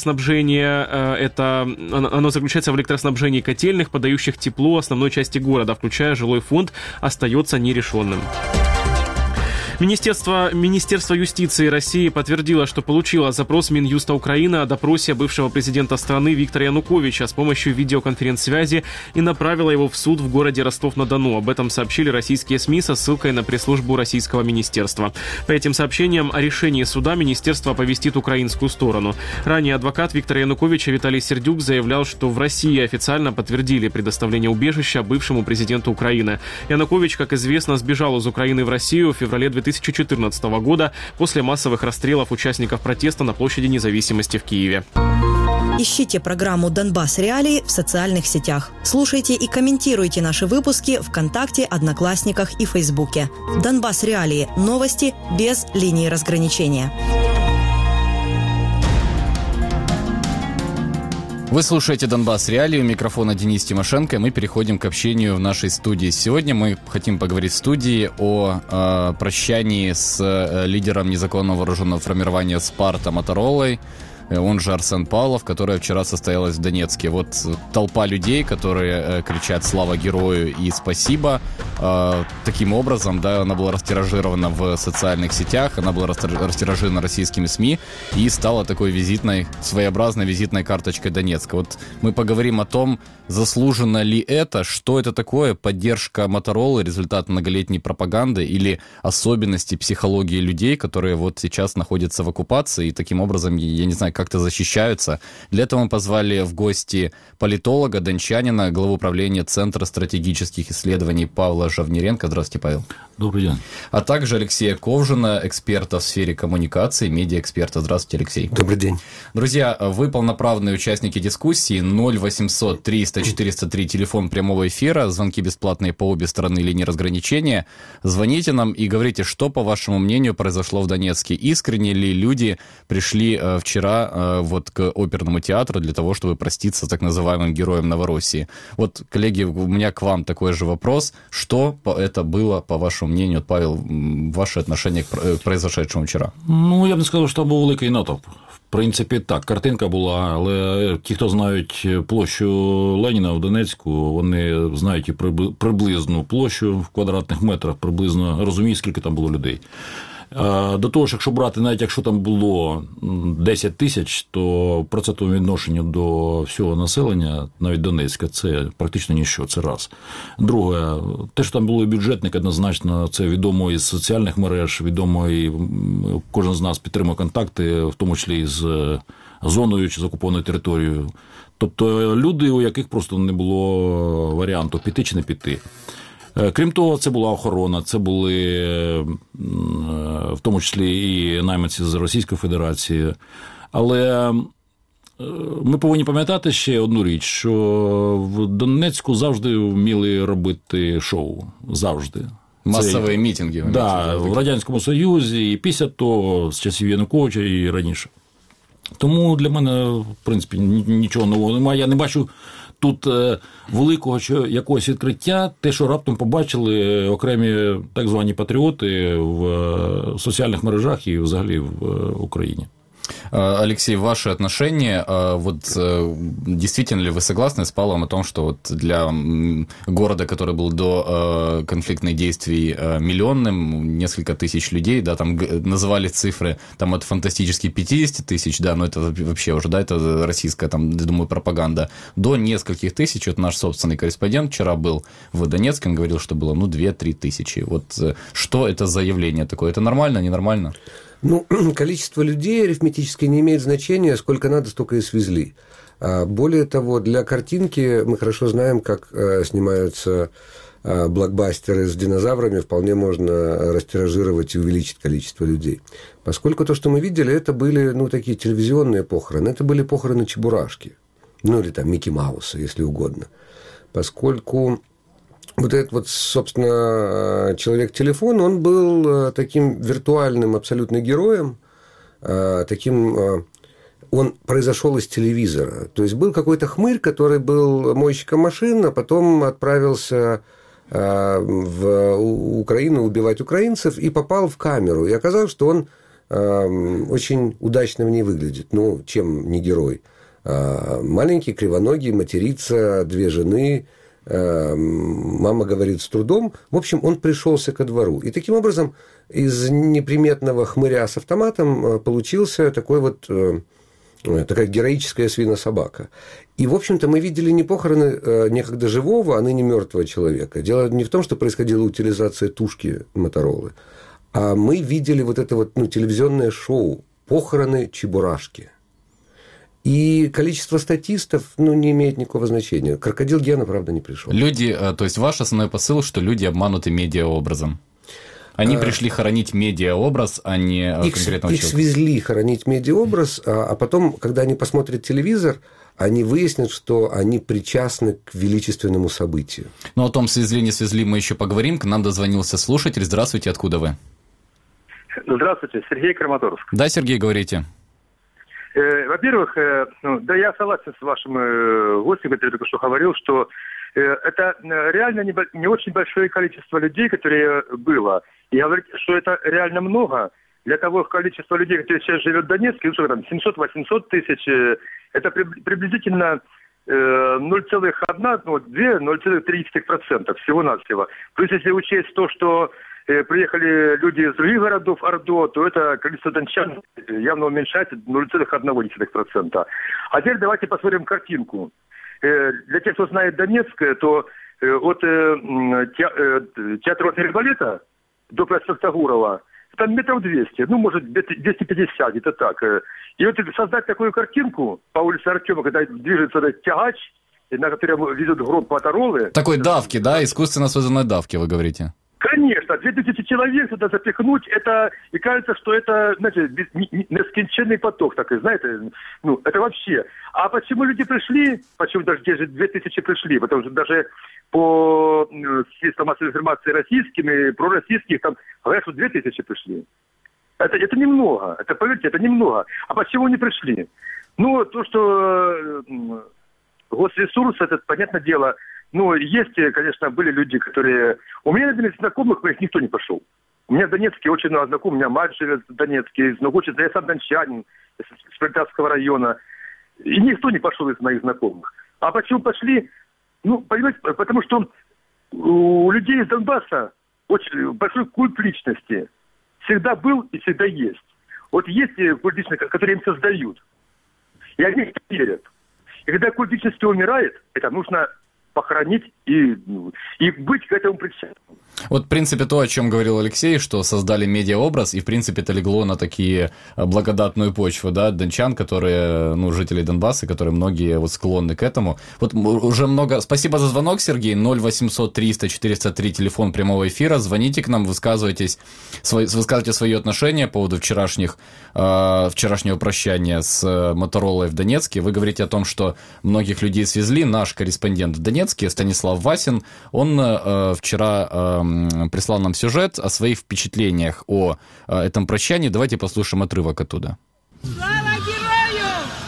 оно заключается в электроснабжении котельных, подающих тепло основной части города, включая жилой фонд, остается нерешенным. Министерство юстиции России подтвердило, что получило запрос Минюста Украины о допросе бывшего президента страны Виктора Януковича с помощью видеоконференц-связи и направило его в суд в городе Ростов-на-Дону. Об этом сообщили российские СМИ со ссылкой на пресс-службу российского министерства. По этим сообщениям о решении суда министерство оповестит украинскую сторону. Ранее адвокат Виктора Януковича Виталий Сердюк заявлял, что в России официально подтвердили предоставление убежища бывшему президенту Украины. Янукович, как известно, сбежал из Украины в Россию в феврале 2014 года после массовых расстрелов участников протеста на площади Независимости в Киеве. Ищите программу «Донбасс Реалии» в социальных сетях. Слушайте и комментируйте наши выпуски ВКонтакте, Одноклассниках и Фейсбуке. «Донбасс Реалии» – новости без линии разграничения. Вы слушаете «Донбасс Реалии», у микрофона Денис Тимошенко, и мы переходим к общению в нашей студии. Сегодня мы хотим поговорить в студии о прощании с лидером незаконного вооруженного формирования «Спарта» Моторолой, он же Арсен Павлов, которая вчера состоялась в Донецке. Вот толпа людей, которые кричат «Слава герою» и «Спасибо». Таким образом, да, она была растиражирована в социальных сетях, она была растиражирована российскими СМИ и стала такой своеобразной визитной карточкой Донецка. Вот мы поговорим о том, заслуженно ли это, что это такое, поддержка Моторолы, результат многолетней пропаганды или особенности психологии людей, которые вот сейчас находятся в оккупации и таким образом, я не знаю, как-то защищаются. Для этого мы позвали в гости политолога, дончанина, главу управления Центра стратегических исследований Павла Жавниренко. Здравствуйте, Павел. Добрый день. А также Алексея Ковжина, эксперта в сфере коммуникации, медиаэксперта. Здравствуйте, Алексей. Добрый день. Друзья, вы полноправные участники дискуссии. 0800 300 403, телефон прямого эфира, звонки бесплатные по обе стороны линии разграничения. Звоните нам и говорите, что, по вашему мнению, произошло в Донецке. Искренне ли люди пришли вчера вот к оперному театру для того, чтобы проститься с так называемым героем Новороссии? Вот, коллеги, у меня к вам такой же вопрос. Что это было, по вашему мнению, Павел, ваше отношение к произошедшему вчора? Ну, я б не сказав, що там був великий натовп. В принципі, так, картинка була, але ті, хто знають площу Леніна в Донецьку, вони знають і приблизну площу в квадратних метрах, приблизно розуміють, скільки там було людей. До того ж, якщо брати, навіть якщо там було 10 тисяч, то в процентовому відношенні до всього населення, навіть Донецька, це практично ніщо, це раз. Друге, те, що там було бюджетник, однозначно, це відомо із соціальних мереж, відомо і кожен з нас підтримує контакти, в тому числі і з зоною чи з окупованою територією. Тобто люди, у яких просто не було варіанту піти чи не піти. Крім того, це була охорона, це були в тому числі і найманці з Російської Федерації. Але ми повинні пам'ятати ще одну річ, що в Донецьку завжди вміли робити шоу. Завжди. Масові мітинги. Так, да, в Радянському Союзі, і після того, з часів Януковича і раніше. Тому для мене, в принципі, нічого нового немає. Я не бачу тут великого якогось відкриття, те, що раптом побачили окремі так звані патріоти в соціальних мережах і взагалі в Україні. Алексей, ваши отношения, вот действительно ли вы согласны с Павлом о том, что вот для города, который был до конфликтных действий миллионным, несколько тысяч людей, да, там называли цифры там от фантастических 50 тысяч, да, но это вообще уже, да, это российская, там, я думаю, пропаганда, до нескольких тысяч, вот наш собственный корреспондент вчера был в Донецке, он говорил, что было, 2-3 тысячи, вот что это за явление такое, это нормально, ненормально? Ну, количество людей арифметически не имеет значения, сколько надо, столько и свезли. Более того, для картинки мы хорошо знаем, как снимаются блокбастеры с динозаврами, вполне можно растиражировать и увеличить количество людей. Поскольку то, что мы видели, это были, такие телевизионные похороны, это были похороны Чебурашки, или там Микки Мауса, если угодно. Поскольку вот этот вот, собственно, человек-телефон, он был таким виртуальным абсолютно героем, он произошел из телевизора. То есть был какой-то хмырь, который был мойщиком машин, а потом отправился в Украину убивать украинцев и попал в камеру. И оказалось, что он очень удачно в ней выглядит. Чем не герой? Маленький, кривоногий, матерится, 2 жены, мама говорит с трудом. В общем, он пришелся ко двору. И таким образом из неприметного хмыря с автоматом получился такая героическая свинособака. И, в общем-то, мы видели не похороны некогда живого, а ныне мертвого человека. Дело не в том, что происходила утилизация тушки Моторолы, а мы видели вот это телевизионное шоу «Похороны Чебурашки». И количество статистов, не имеет никакого значения. Крокодил Гена, правда, не пришел. Люди, то есть ваш основной посыл, что люди обмануты медиаобразом? Они пришли хоронить медиаобраз, а не конкретного человека. Их свезли хоронить медиаобраз, а потом, когда они посмотрят телевизор, они выяснят, что они причастны к величественному событию. Ну, о том, свезли, не свезли, мы еще поговорим. К нам дозвонился слушатель. Здравствуйте, откуда вы? Здравствуйте, Сергей, Краматорск. Да, Сергей, говорите. Во-первых, да, я согласен с вашим гостем, который только что говорил, что это реально не очень большое количество людей, которые было. И говорить, что это реально много, для того количества людей, которые сейчас живет в Донецке, ну, что там, 700-800 тысяч, это приблизительно 0,1-0,3% всего-навсего. Плюс, если учесть то, что приехали люди из других городов Ордо, то это количество дончан явно уменьшается 0,1%. А теперь давайте посмотрим картинку. Для тех, кто знает Донецк, то от театра оперы и балета до проспекта Гурова там метров 200, ну, может, 250, где-то так. И вот создать такую картинку по улице Артема, когда движется этот тягач, на котором везут гроб Моторолы. Такой давки, да, искусственно созданной давки, вы говорите? Конечно, 2000 человек сюда запихнуть, это, и кажется, что это, знаете, несконченный поток такой, знаете, ну, это вообще. А почему люди пришли, почему даже те же 2000 пришли, потому что даже по средствам массовой информации российским и пророссийских, там, говорят, что 2000 пришли. Это немного, это, поверьте, это немного. А почему не пришли? Ну, то, что госресурс, это, понятное дело, ну, есть, конечно, были люди, которые... У меня, например, знакомых моих никто не пошел. У меня в Донецке очень много знакомых, у меня мать живет в Донецке, я сам дончанин, с Пролетарского района. И никто не пошел из моих знакомых. А почему пошли? Ну, понимаете, потому что у людей из Донбасса очень большой культ личности. Всегда был и всегда есть. Вот есть культ личности, который им создают. И они в это верят. И когда культ личности умирает, это нужно похоронить и быть к этому причастным. Вот, в принципе, то, о чем говорил Алексей, что создали медиаобраз, и, в принципе, это легло на такие благодатную почву, да, дончан, которые, ну, жители Донбасса, которые многие вот склонны к этому. Вот уже много... Спасибо за звонок, Сергей. 0800 300 403, телефон прямого эфира. Звоните к нам, высказывайте свои отношения по поводу вчерашнего прощания с Моторолой в Донецке. Вы говорите о том, что многих людей свезли. Наш корреспондент в Донецке, Станислав Васин, он вчера прислал нам сюжет о своих впечатлениях о этом прощании. Давайте послушаем отрывок оттуда. Слава герою!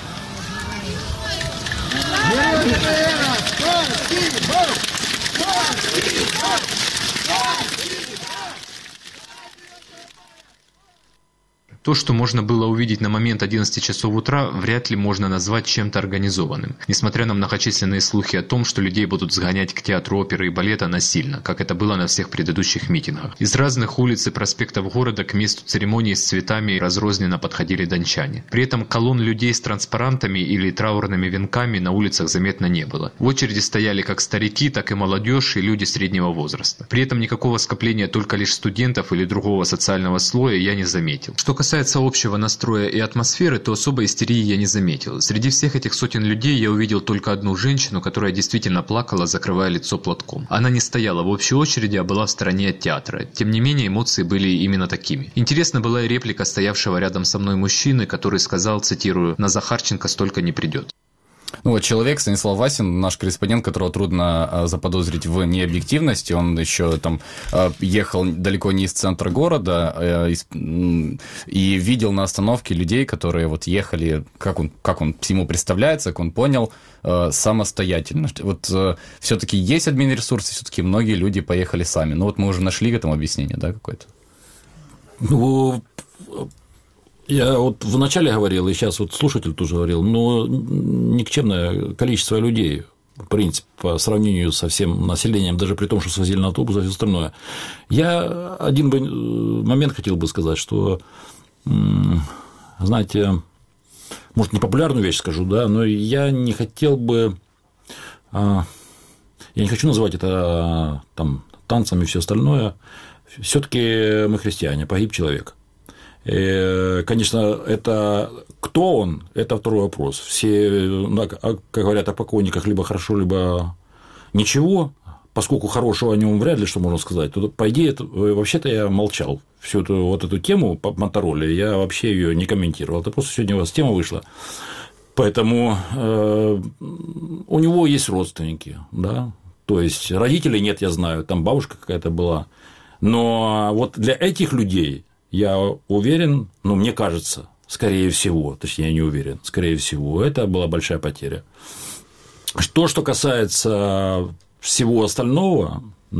То, что можно было увидеть на момент 11 часов утра, вряд ли можно назвать чем-то организованным, несмотря на многочисленные слухи о том, что людей будут сгонять к театру оперы и балета насильно, как это было на всех предыдущих митингах. Из разных улиц и проспектов города к месту церемонии с цветами разрозненно подходили дончане. При этом колонн людей с транспарантами или траурными венками на улицах заметно не было. В очереди стояли как старики, так и молодежь и люди среднего возраста. При этом никакого скопления только лишь студентов или другого социального слоя я не заметил. Что касается общего настроя и атмосферы, то особой истерии я не заметил. Среди всех этих сотен людей я увидел только одну женщину, которая действительно плакала, закрывая лицо платком. Она не стояла в общей очереди, а была в стороне от театра. Тем не менее, эмоции были именно такими. Интересна была и реплика стоявшего рядом со мной мужчины, который сказал, цитирую, «На Захарченко столько не придет». Ну вот человек, Станислав Васин, наш корреспондент, которого трудно заподозрить в необъективности, он еще там ехал далеко не из центра города и видел на остановке людей, которые вот ехали, как он ему представляется, как он понял, самостоятельно. Вот все-таки есть админресурсы, все-таки многие люди поехали сами. Ну вот мы уже нашли к этому объяснение, да, какое-то? Ну, я вот вначале говорил, и сейчас вот слушатель тоже говорил, но никчемное количество людей, в принципе, по сравнению со всем населением, даже при том, что свозили на автобусах и все остальное. Я один момент хотел бы сказать, что, знаете, может, непопулярную вещь скажу, да, но я не хотел бы, я не хочу называть это там танцами и все остальное. Все-таки мы христиане, погиб человек. Конечно, это кто он, это второй вопрос. Все, как говорят о покойниках, либо хорошо, либо ничего. поскольку хорошего о нем вряд ли что можно сказать, то, по идее, вообще-то я молчал. Всю эту тему по Мотороле я вообще ее не комментировал. Это просто сегодня у вас тема вышла. Поэтому у него есть родственники, да. То есть родителей нет, я знаю, там бабушка какая-то была. Но вот для этих людей я уверен, мне кажется, скорее всего, точнее, я не уверен, скорее всего, это была большая потеря. Что касается всего остального,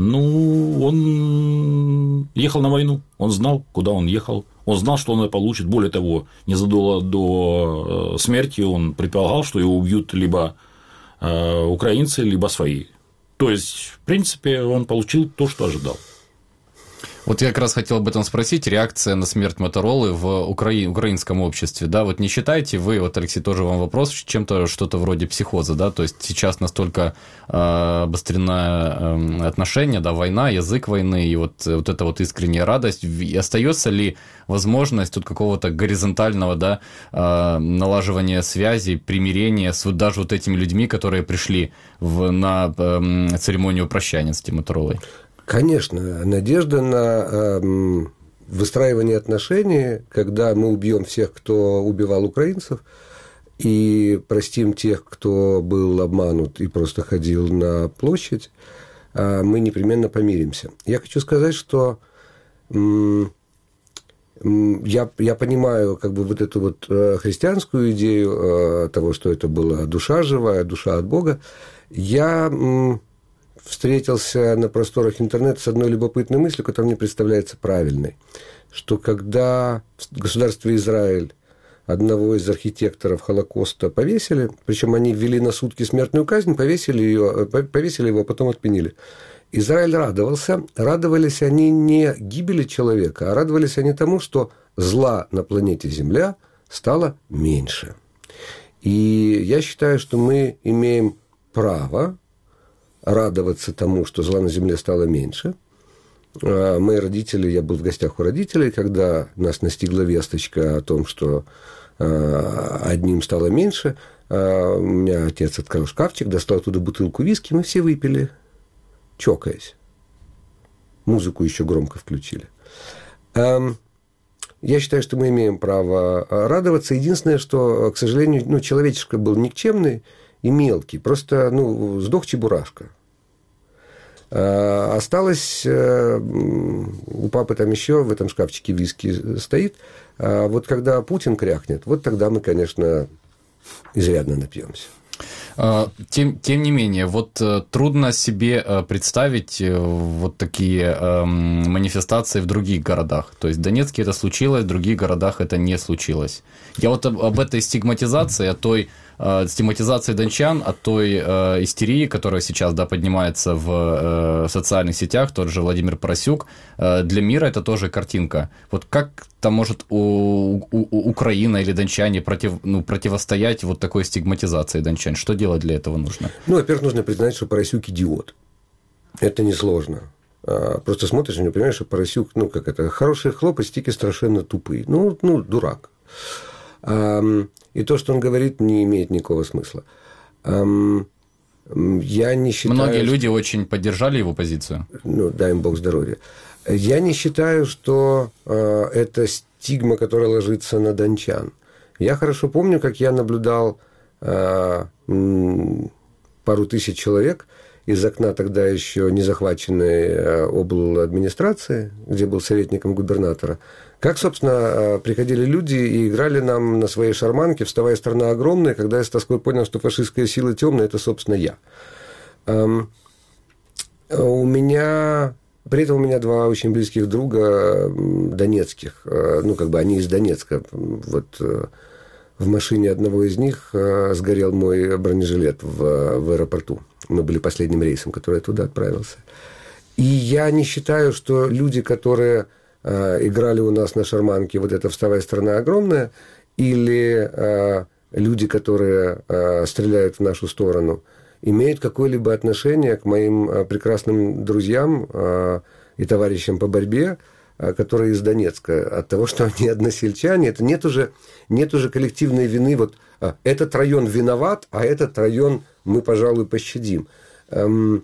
он ехал на войну, он знал, куда он ехал, он знал, что он это получит. Более того, незадолго до смерти он предполагал, что его убьют либо украинцы, либо свои. То есть, в принципе, он получил то, что ожидал. Вот я как раз хотел об этом спросить. Реакция на смерть Моторолы в украинском обществе, да, вот не считаете вы, вот, Алексей, тоже вам вопрос, чем-то что-то вроде психоза, да, то есть сейчас настолько обострено отношение, да, война, язык войны, и вот эта вот искренняя радость, и остается ли возможность тут какого-то горизонтального, да, налаживания связей, примирения с вот даже вот этими людьми, которые пришли на церемонию прощания с Тим Моторолой? Конечно, надежда на выстраивание отношений, когда мы убьем всех, кто убивал украинцев, и простим тех, кто был обманут и просто ходил на площадь, мы непременно помиримся. Я хочу сказать, что я понимаю как бы вот эту вот христианскую идею того, что это была душа живая, душа от Бога. Я встретился на просторах интернета с одной любопытной мыслью, которая мне представляется правильной, что когда в государстве Израиль одного из архитекторов Холокоста повесили, причем они ввели на сутки смертную казнь, повесили его, а потом отменили. Израиль радовался. Радовались они не гибели человека, а радовались они тому, что зла на планете Земля стало меньше. И я считаю, что мы имеем право радоваться тому, что зла на земле стало меньше. Мои родители, я был в гостях у родителей, когда нас настигла весточка о том, что одним стало меньше, у меня отец открыл шкафчик, достал оттуда бутылку виски, мы все выпили, чокаясь. Музыку еще громко включили. Я считаю, что мы имеем право радоваться. Единственное, что, к сожалению, человечишка был никчемный и мелкий. Просто, сдох Чебурашка. Осталось у папы там еще в этом шкафчике виски стоит. Вот когда Путин крякнет, вот тогда мы, конечно, изрядно напьемся. Тем не менее, вот трудно себе представить вот такие манифестации в других городах. То есть в Донецке это случилось, в других городах это не случилось. Я вот об этой стигматизации, стигматизации дончан, от той истерии, которая сейчас, да, поднимается в социальных сетях, тот же Владимир Парасюк, для мира это тоже картинка. Вот как там может Украина или дончане противостоять вот такой стигматизации дончан? Что делать для этого нужно? Во-первых, нужно признать, что Парасюк идиот. Это несложно. Просто смотришь на него, понимаешь, что Парасюк, хорошие хлопостики страшенно тупые. Дурак. И то, что он говорит, не имеет никакого смысла. Я не считаю... Многие люди очень поддержали его позицию. Дай им Бог здоровья. Я не считаю, что это стигма, которая ложится на дончан. Я хорошо помню, как я наблюдал пару тысяч человек из окна тогда еще не захваченной обладминистрации, где был советником губернатора, как, собственно, приходили люди и играли нам на своей шарманке «Вставая, страна огромная», когда я с тоской понял, что фашистская сила темная – это, собственно, я. При этом у меня два очень близких друга донецких, они из Донецка. Вот в машине одного из них сгорел мой бронежилет в аэропорту. Мы были последним рейсом, который я туда отправился. И я не считаю, что люди, которые играли у нас на шарманке вот это «Вставая, страна огромная», или люди, которые стреляют в нашу сторону, имеют какое-либо отношение к моим прекрасным друзьям и товарищам по борьбе, которые из Донецка. От того, что они односельчане, это нет уже коллективной вины. Вот этот район виноват, а этот район мы, пожалуй, пощадим.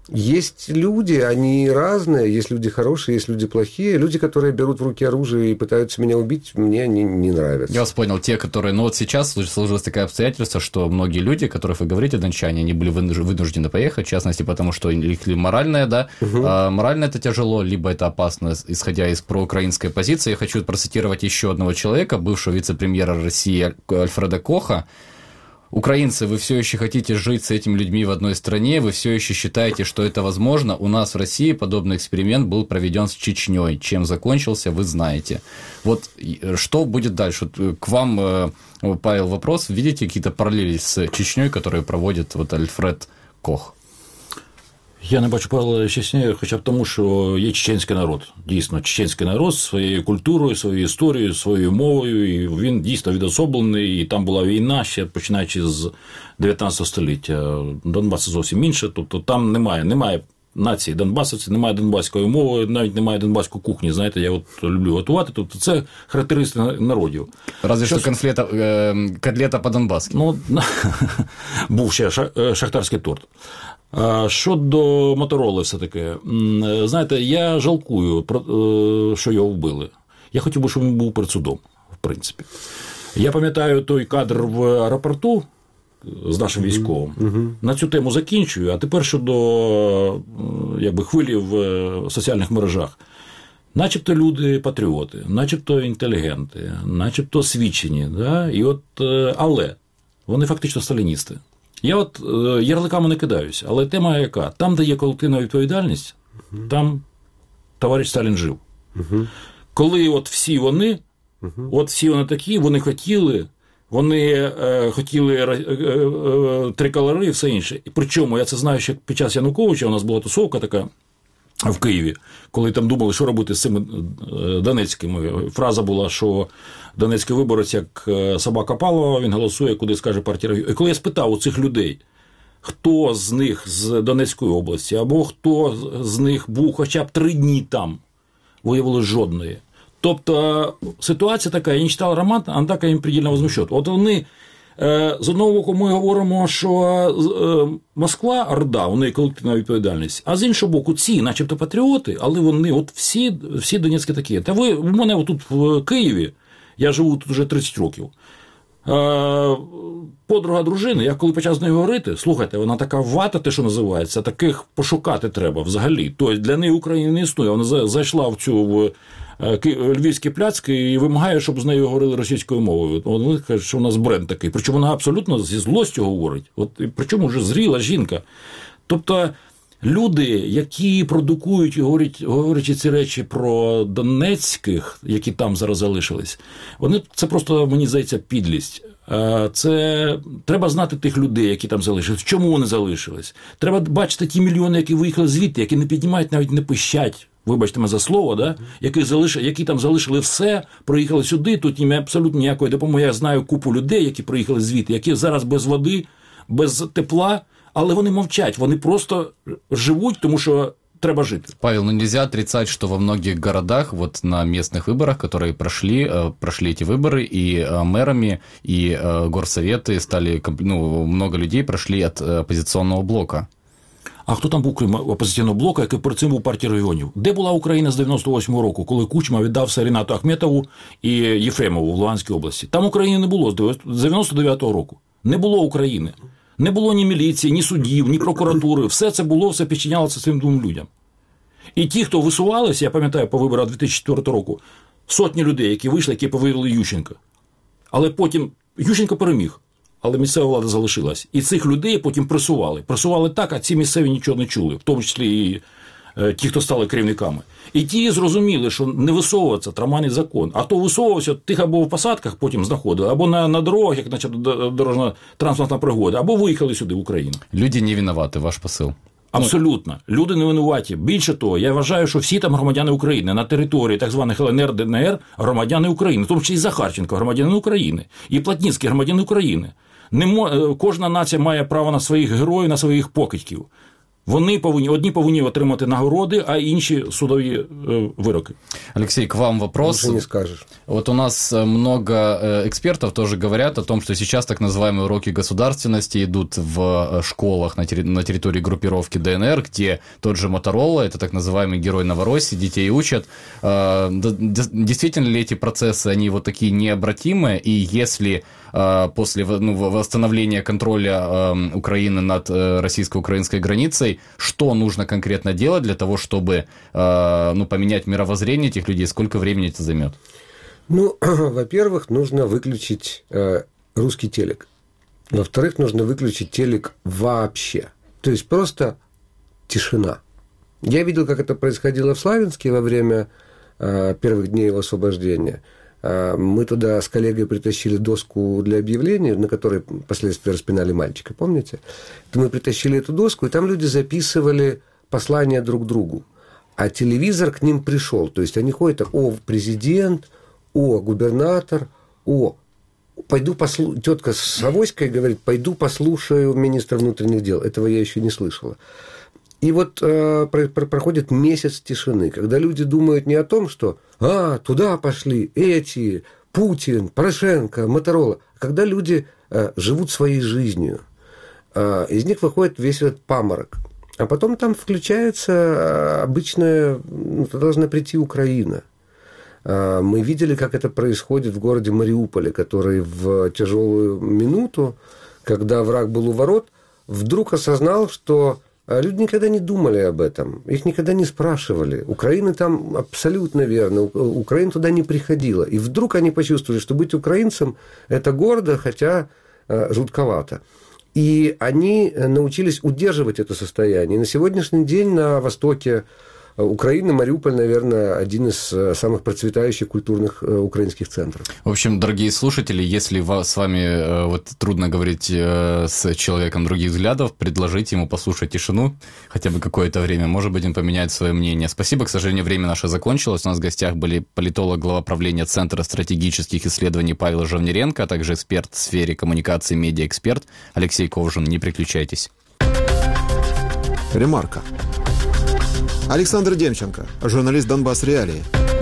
Есть люди, они разные, есть люди хорошие, есть люди плохие. Люди, которые берут в руки оружие и пытаются меня убить, мне они не нравятся. Я вас понял, те, которые... Ну вот сейчас сложилось такое обстоятельство, что многие люди, о которых вы говорите, дончане, они были вынуждены поехать, в частности, потому что их моральное, да, морально это тяжело, либо это опасно, исходя из проукраинской позиции. Я хочу процитировать еще одного человека, бывшего вице-премьера России Альфреда Коха. Украинцы, вы все еще хотите жить с этими людьми в одной стране, вы все еще считаете, что это возможно. У нас в России подобный эксперимент был проведен с Чечней. Чем закончился, вы знаете. Вот что будет дальше? К вам, Павел, вопрос. Видите какие-то параллели с Чечней, которые проводит вот Альфред Кох? Я не бачу паралелі з Чечнею, хоча б тому, що є чеченський народ. Дійсно, чеченський народ зі своєю культурою, своєю історією, своєю мовою, і він дійсно відособлений, і там була війна ще починаючи з 19 століття. Донбас зовсім інше, тобто там немає нації донбасовців, немає донбаської мови, навіть немає донбаської кухні. Знаєте, я от люблю готувати, тобто це характеристика народів. Разве що котлета по-донбаськи. Ну, був ще шахтарський торт. Щодо Мотороли все-таки, знаєте, я жалкую, що його вбили. Я хотів би, щоб він був перед судом, в принципі. Я пам'ятаю той кадр в аеропорту з нашим військовим. На цю тему закінчую, а тепер щодо хвилі в соціальних мережах. Начебто люди патріоти, начебто інтелігенти, начебто освічені, да? Але вони фактично сталіністи. Я от ярликами не кидаюся, але тема яка? Там, де є колективна відповідальність, там товариш Сталін жив. Коли от всі вони такі, вони хотіли триколори і все інше. І причому, я це знаю, що під час Януковича у нас була тусовка така в Києві, коли там думали, що робити з цими донецькими. Фраза була, що донецький виборець, як собака Павлова, він голосує, куди скаже партія регіонів. І коли я спитав у цих людей, хто з них з Донецької області, або хто з них був хоча б 3 дні там, виявилось жодної. Тобто ситуація така, я не читав роман, а така їм предельно возмущена. От вони, з одного боку, ми говоримо, що Москва – орда, у неї колективна відповідальність, а з іншого боку, ці начебто патріоти, але вони от всі донецькі такі. Та у мене отут в Києві, я живу тут вже 30 років, подруга дружини, я коли почав з нею говорити, слухайте, вона така вата, те, що називається, таких пошукати треба взагалі. Тобто для неї Україна не існує. Вона зайшла в цю Львівський Пляцк і вимагає, щоб з нею говорили російською мовою. Вони кажуть, що у нас бренд такий. Причому вона абсолютно зі злостю говорить. Причому вже зріла жінка. Тобто люди, які продукують і говорячи ці речі про донецьких, які там зараз залишились, це просто, мені здається, підлість. Це треба знати тих людей, які там залишились. Чому вони залишились? Треба бачити ті мільйони, які виїхали звідти, які не піднімають, навіть не пищать. Вибачте мене за слово, да? які там залишили все, приїхали сюди, тут абсолютно ніякої допомоги. Я знаю купу людей, які приїхали звідти, які зараз без води, без тепла, але вони мовчать, вони просто живуть, тому що треба жить. Павел, нельзя отрицать, что во многих городах, вот на местных выборах, которые прошли эти выборы, и мэрами, и горсоветы стали, много людей прошли от оппозиционного блока. А хто там був крім опозиційного блоку, який перед цим був партія регіонів? Де була Україна з 98-го року, коли Кучма віддав все Рінату Ахметову і Єфремову в Луганській області? Там України не було з 99-го року. Не було України. Не було ні міліції, ні судів, ні прокуратури. Все це було, все підчинялося цим 2 людям. І ті, хто висувалися, я пам'ятаю по виборах 2004 року, сотні людей, які вийшли, які повірили Ющенка. Але потім Ющенко переміг. Але місцева влада залишилась. І цих людей потім пресували. Пресували так, а ці місцеві нічого не чули. В тому числі і ті, хто стали керівниками. І ті зрозуміли, що не висовуватися – трамвайний закон. А то висовувався, тих або в посадках потім знаходили, або на дорогах, як наче дорожна транспортна пригода, або виїхали сюди, в Україну. Люди не винуваті, ваш посил. Абсолютно. Люди не винуваті. Більше того, я вважаю, що всі там громадяни України на території так званих ЛНР, ДНР громадяни України, в тому числі і Захарченко громадяни України, і Платніцький громадяни України. Кожна нація має право на своїх героїв, на своїх покидьків. Одни повинні отримати нагороди, а інші судові вироки. Алексей, к вам вопрос. Лучше не скажешь. Вот у нас много экспертов тоже говорят о том, что сейчас так называемые уроки государственности идут в школах на территории группировки ДНР, где тот же Моторола, это так называемый герой Новороссии, детей учат. Действительно ли эти процессы, они вот такие необратимые, и если после восстановления контроля Украины над российско-украинской границей, что нужно конкретно делать для того, чтобы поменять мировоззрение этих людей, сколько времени это займет? Во-первых, нужно выключить русский телек. Во-вторых, нужно выключить телек вообще. То есть просто тишина. Я видел, как это происходило в Славянске во время первых дней его освобождения. Мы туда с коллегой притащили доску для объявлений, на которой впоследствии распинали мальчика, помните? Мы притащили эту доску, и там люди записывали послания друг другу. А телевизор к ним пришел. То есть они ходят: о, президент, о, губернатор, пойду послушаю. Тетка с авоськой говорит: пойду послушаю министра внутренних дел. Этого я еще не слышала. И вот проходит месяц тишины, когда люди думают не о том, что туда пошли эти, Путин, Порошенко, Моторола, а когда люди живут своей жизнью. Из них выходит весь этот паморок. А потом там включается обычная, должна прийти Украина. Мы видели, как это происходит в городе Мариуполе, который в тяжелую минуту, когда враг был у ворот, вдруг осознал, что люди никогда не думали об этом, их никогда не спрашивали. Украина там абсолютно верно, Украина туда не приходила. И вдруг они почувствовали, что быть украинцем – это гордо, хотя жутковато. И они научились удерживать это состояние. И на сегодняшний день на востоке Украины Мариуполь, наверное, один из самых процветающих культурных украинских центров. В общем, дорогие слушатели, если с вами трудно говорить с человеком других взглядов, предложите ему послушать тишину хотя бы какое-то время, может быть, он поменяет свое мнение. Спасибо, к сожалению, время наше закончилось. У нас в гостях были политолог, глава правления Центра стратегических исследований Павел Жавниренко, а также эксперт в сфере коммуникации, медиаэксперт Алексей Ковжин. Не переключайтесь. Ремарка. Александр Демченко, журналист «Донбасс Реалии».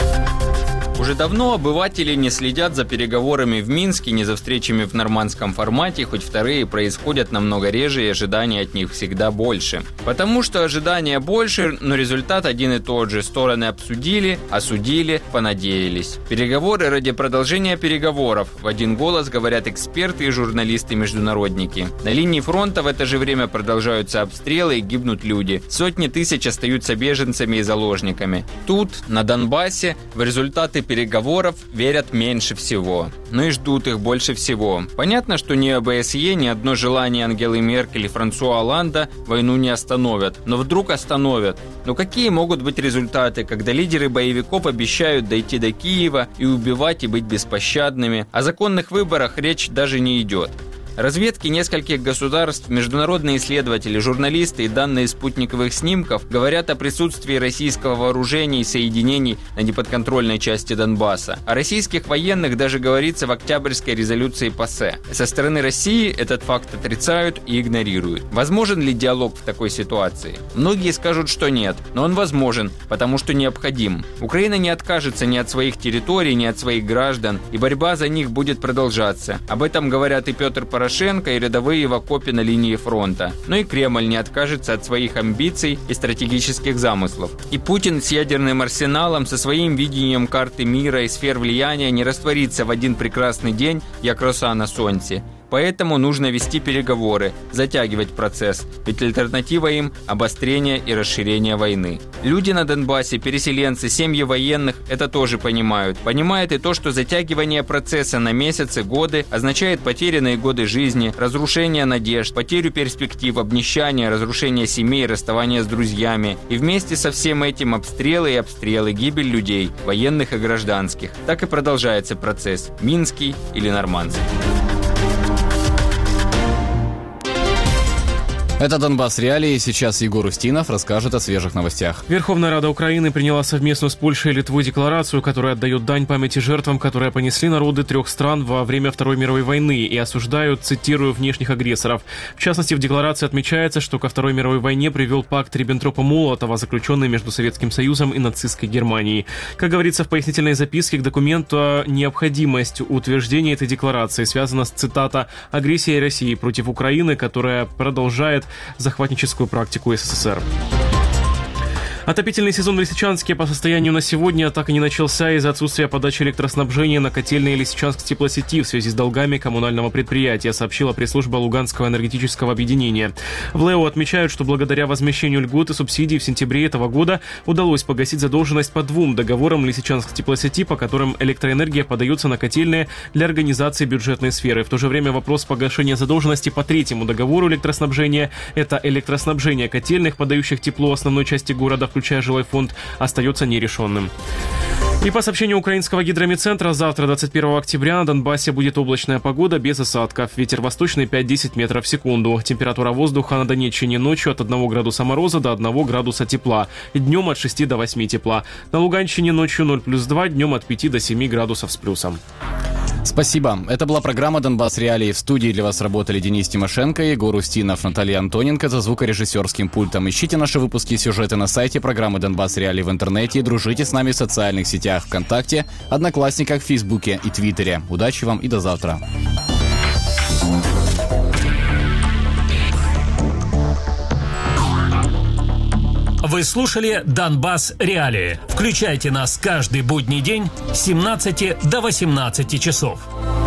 Уже давно обыватели не следят за переговорами в Минске, ни за встречами в нормандском формате, хоть вторые происходят намного реже и ожидания от них всегда больше. Потому что ожидания больше, но результат один и тот же. Стороны обсудили, осудили, понадеялись. Переговоры ради продолжения переговоров. В один голос говорят эксперты и журналисты-международники. На линии фронта в это же время продолжаются обстрелы и гибнут люди. Сотни тысяч остаются беженцами и заложниками. Тут, на Донбассе, в результаты переговоров верят меньше всего, но и ждут их больше всего. Понятно, что ни ОБСЕ, ни одно желание Ангелы Меркель и Франсуа Олланда войну не остановят, но вдруг остановят. Но какие могут быть результаты, когда лидеры боевиков обещают дойти до Киева и убивать и быть беспощадными? О законных выборах речь даже не идет. Разведки нескольких государств, международные исследователи, журналисты и данные спутниковых снимков говорят о присутствии российского вооружения и соединений на неподконтрольной части Донбасса. О российских военных даже говорится в Октябрьской резолюции ПАСЕ. Со стороны России этот факт отрицают и игнорируют. Возможен ли диалог в такой ситуации? Многие скажут, что нет, но он возможен, потому что необходим. Украина не откажется ни от своих территорий, ни от своих граждан, и борьба за них будет продолжаться. Об этом говорят и Петр Порошенко, и рядовые в окопе на линии фронта. Но и Кремль не откажется от своих амбиций и стратегических замыслов. И Путин с ядерным арсеналом, со своим видением карты мира и сфер влияния не растворится в один прекрасный день, як роса на солнце. Поэтому нужно вести переговоры, затягивать процесс, ведь альтернатива им – обострение и расширение войны. Люди на Донбассе, переселенцы, семьи военных это тоже понимают. Понимают и то, что затягивание процесса на месяцы, годы означает потерянные годы жизни, разрушение надежд, потерю перспектив, обнищание, разрушение семей, расставание с друзьями. И вместе со всем этим обстрелы, гибель людей, военных и гражданских. Так и продолжается процесс – минский или нормандский. Это «Донбасс Реалии». Сейчас Егор Устинов расскажет о свежих новостях. Верховная Рада Украины приняла совместную с Польшей и Литвой декларацию, которая отдает дань памяти жертвам, которые понесли народы 3 стран во время Второй мировой войны, и осуждают, цитирую, внешних агрессоров. В частности, в декларации отмечается, что ко Второй мировой войне привел пакт Риббентропа-Молотова, заключенный между Советским Союзом и нацистской Германией. Как говорится в пояснительной записке к документу, необходимость утверждения этой декларации связана с, цитата, «агрессией России против Украины, которая продолжает захватническую практику СССР». Отопительный сезон в Лисичанске по состоянию на сегодня так и не начался из-за отсутствия подачи электроснабжения на котельные Лисичанск теплосети в связи с долгами коммунального предприятия, сообщила пресс-служба Луганского энергетического объединения. В ЛЭО отмечают, что благодаря возмещению льгот и субсидий в сентябре этого года удалось погасить задолженность по 2 договорам Лисичанск теплосети, по которым электроэнергия подается на котельные для организации бюджетной сферы. В то же время вопрос погашения задолженности по 3-му договору электроснабжения, это электроснабжение котельных, подающих тепло основной части города, включая жилой фонд, остается нерешенным. И по сообщению украинского гидромедцентра, завтра, 21 октября, на Донбассе будет облачная погода без осадков. Ветер восточный 5-10 метров в секунду. Температура воздуха на Донеччине ночью от 1 градуса мороза до 1 градуса тепла. Днем от 6 до 8 тепла. На Луганщине ночью 0+2, днем от 5 до 7 градусов с плюсом. Спасибо. Это была программа «Донбасс Реалии». В студии для вас работали Денис Тимошенко, Егор Устинов, Наталья Антоненко за звукорежиссерским пультом. Ищите наши выпуски и сюжеты на сайте программы «Донбасс Реалии» в интернете и дружите с нами в социальных сетях ВКонтакте, Одноклассниках, Фейсбуке и Твиттере. Удачи вам и до завтра. Вы слушали «Донбасс Реалии». Включайте нас каждый будний день с 17 до 18 часов.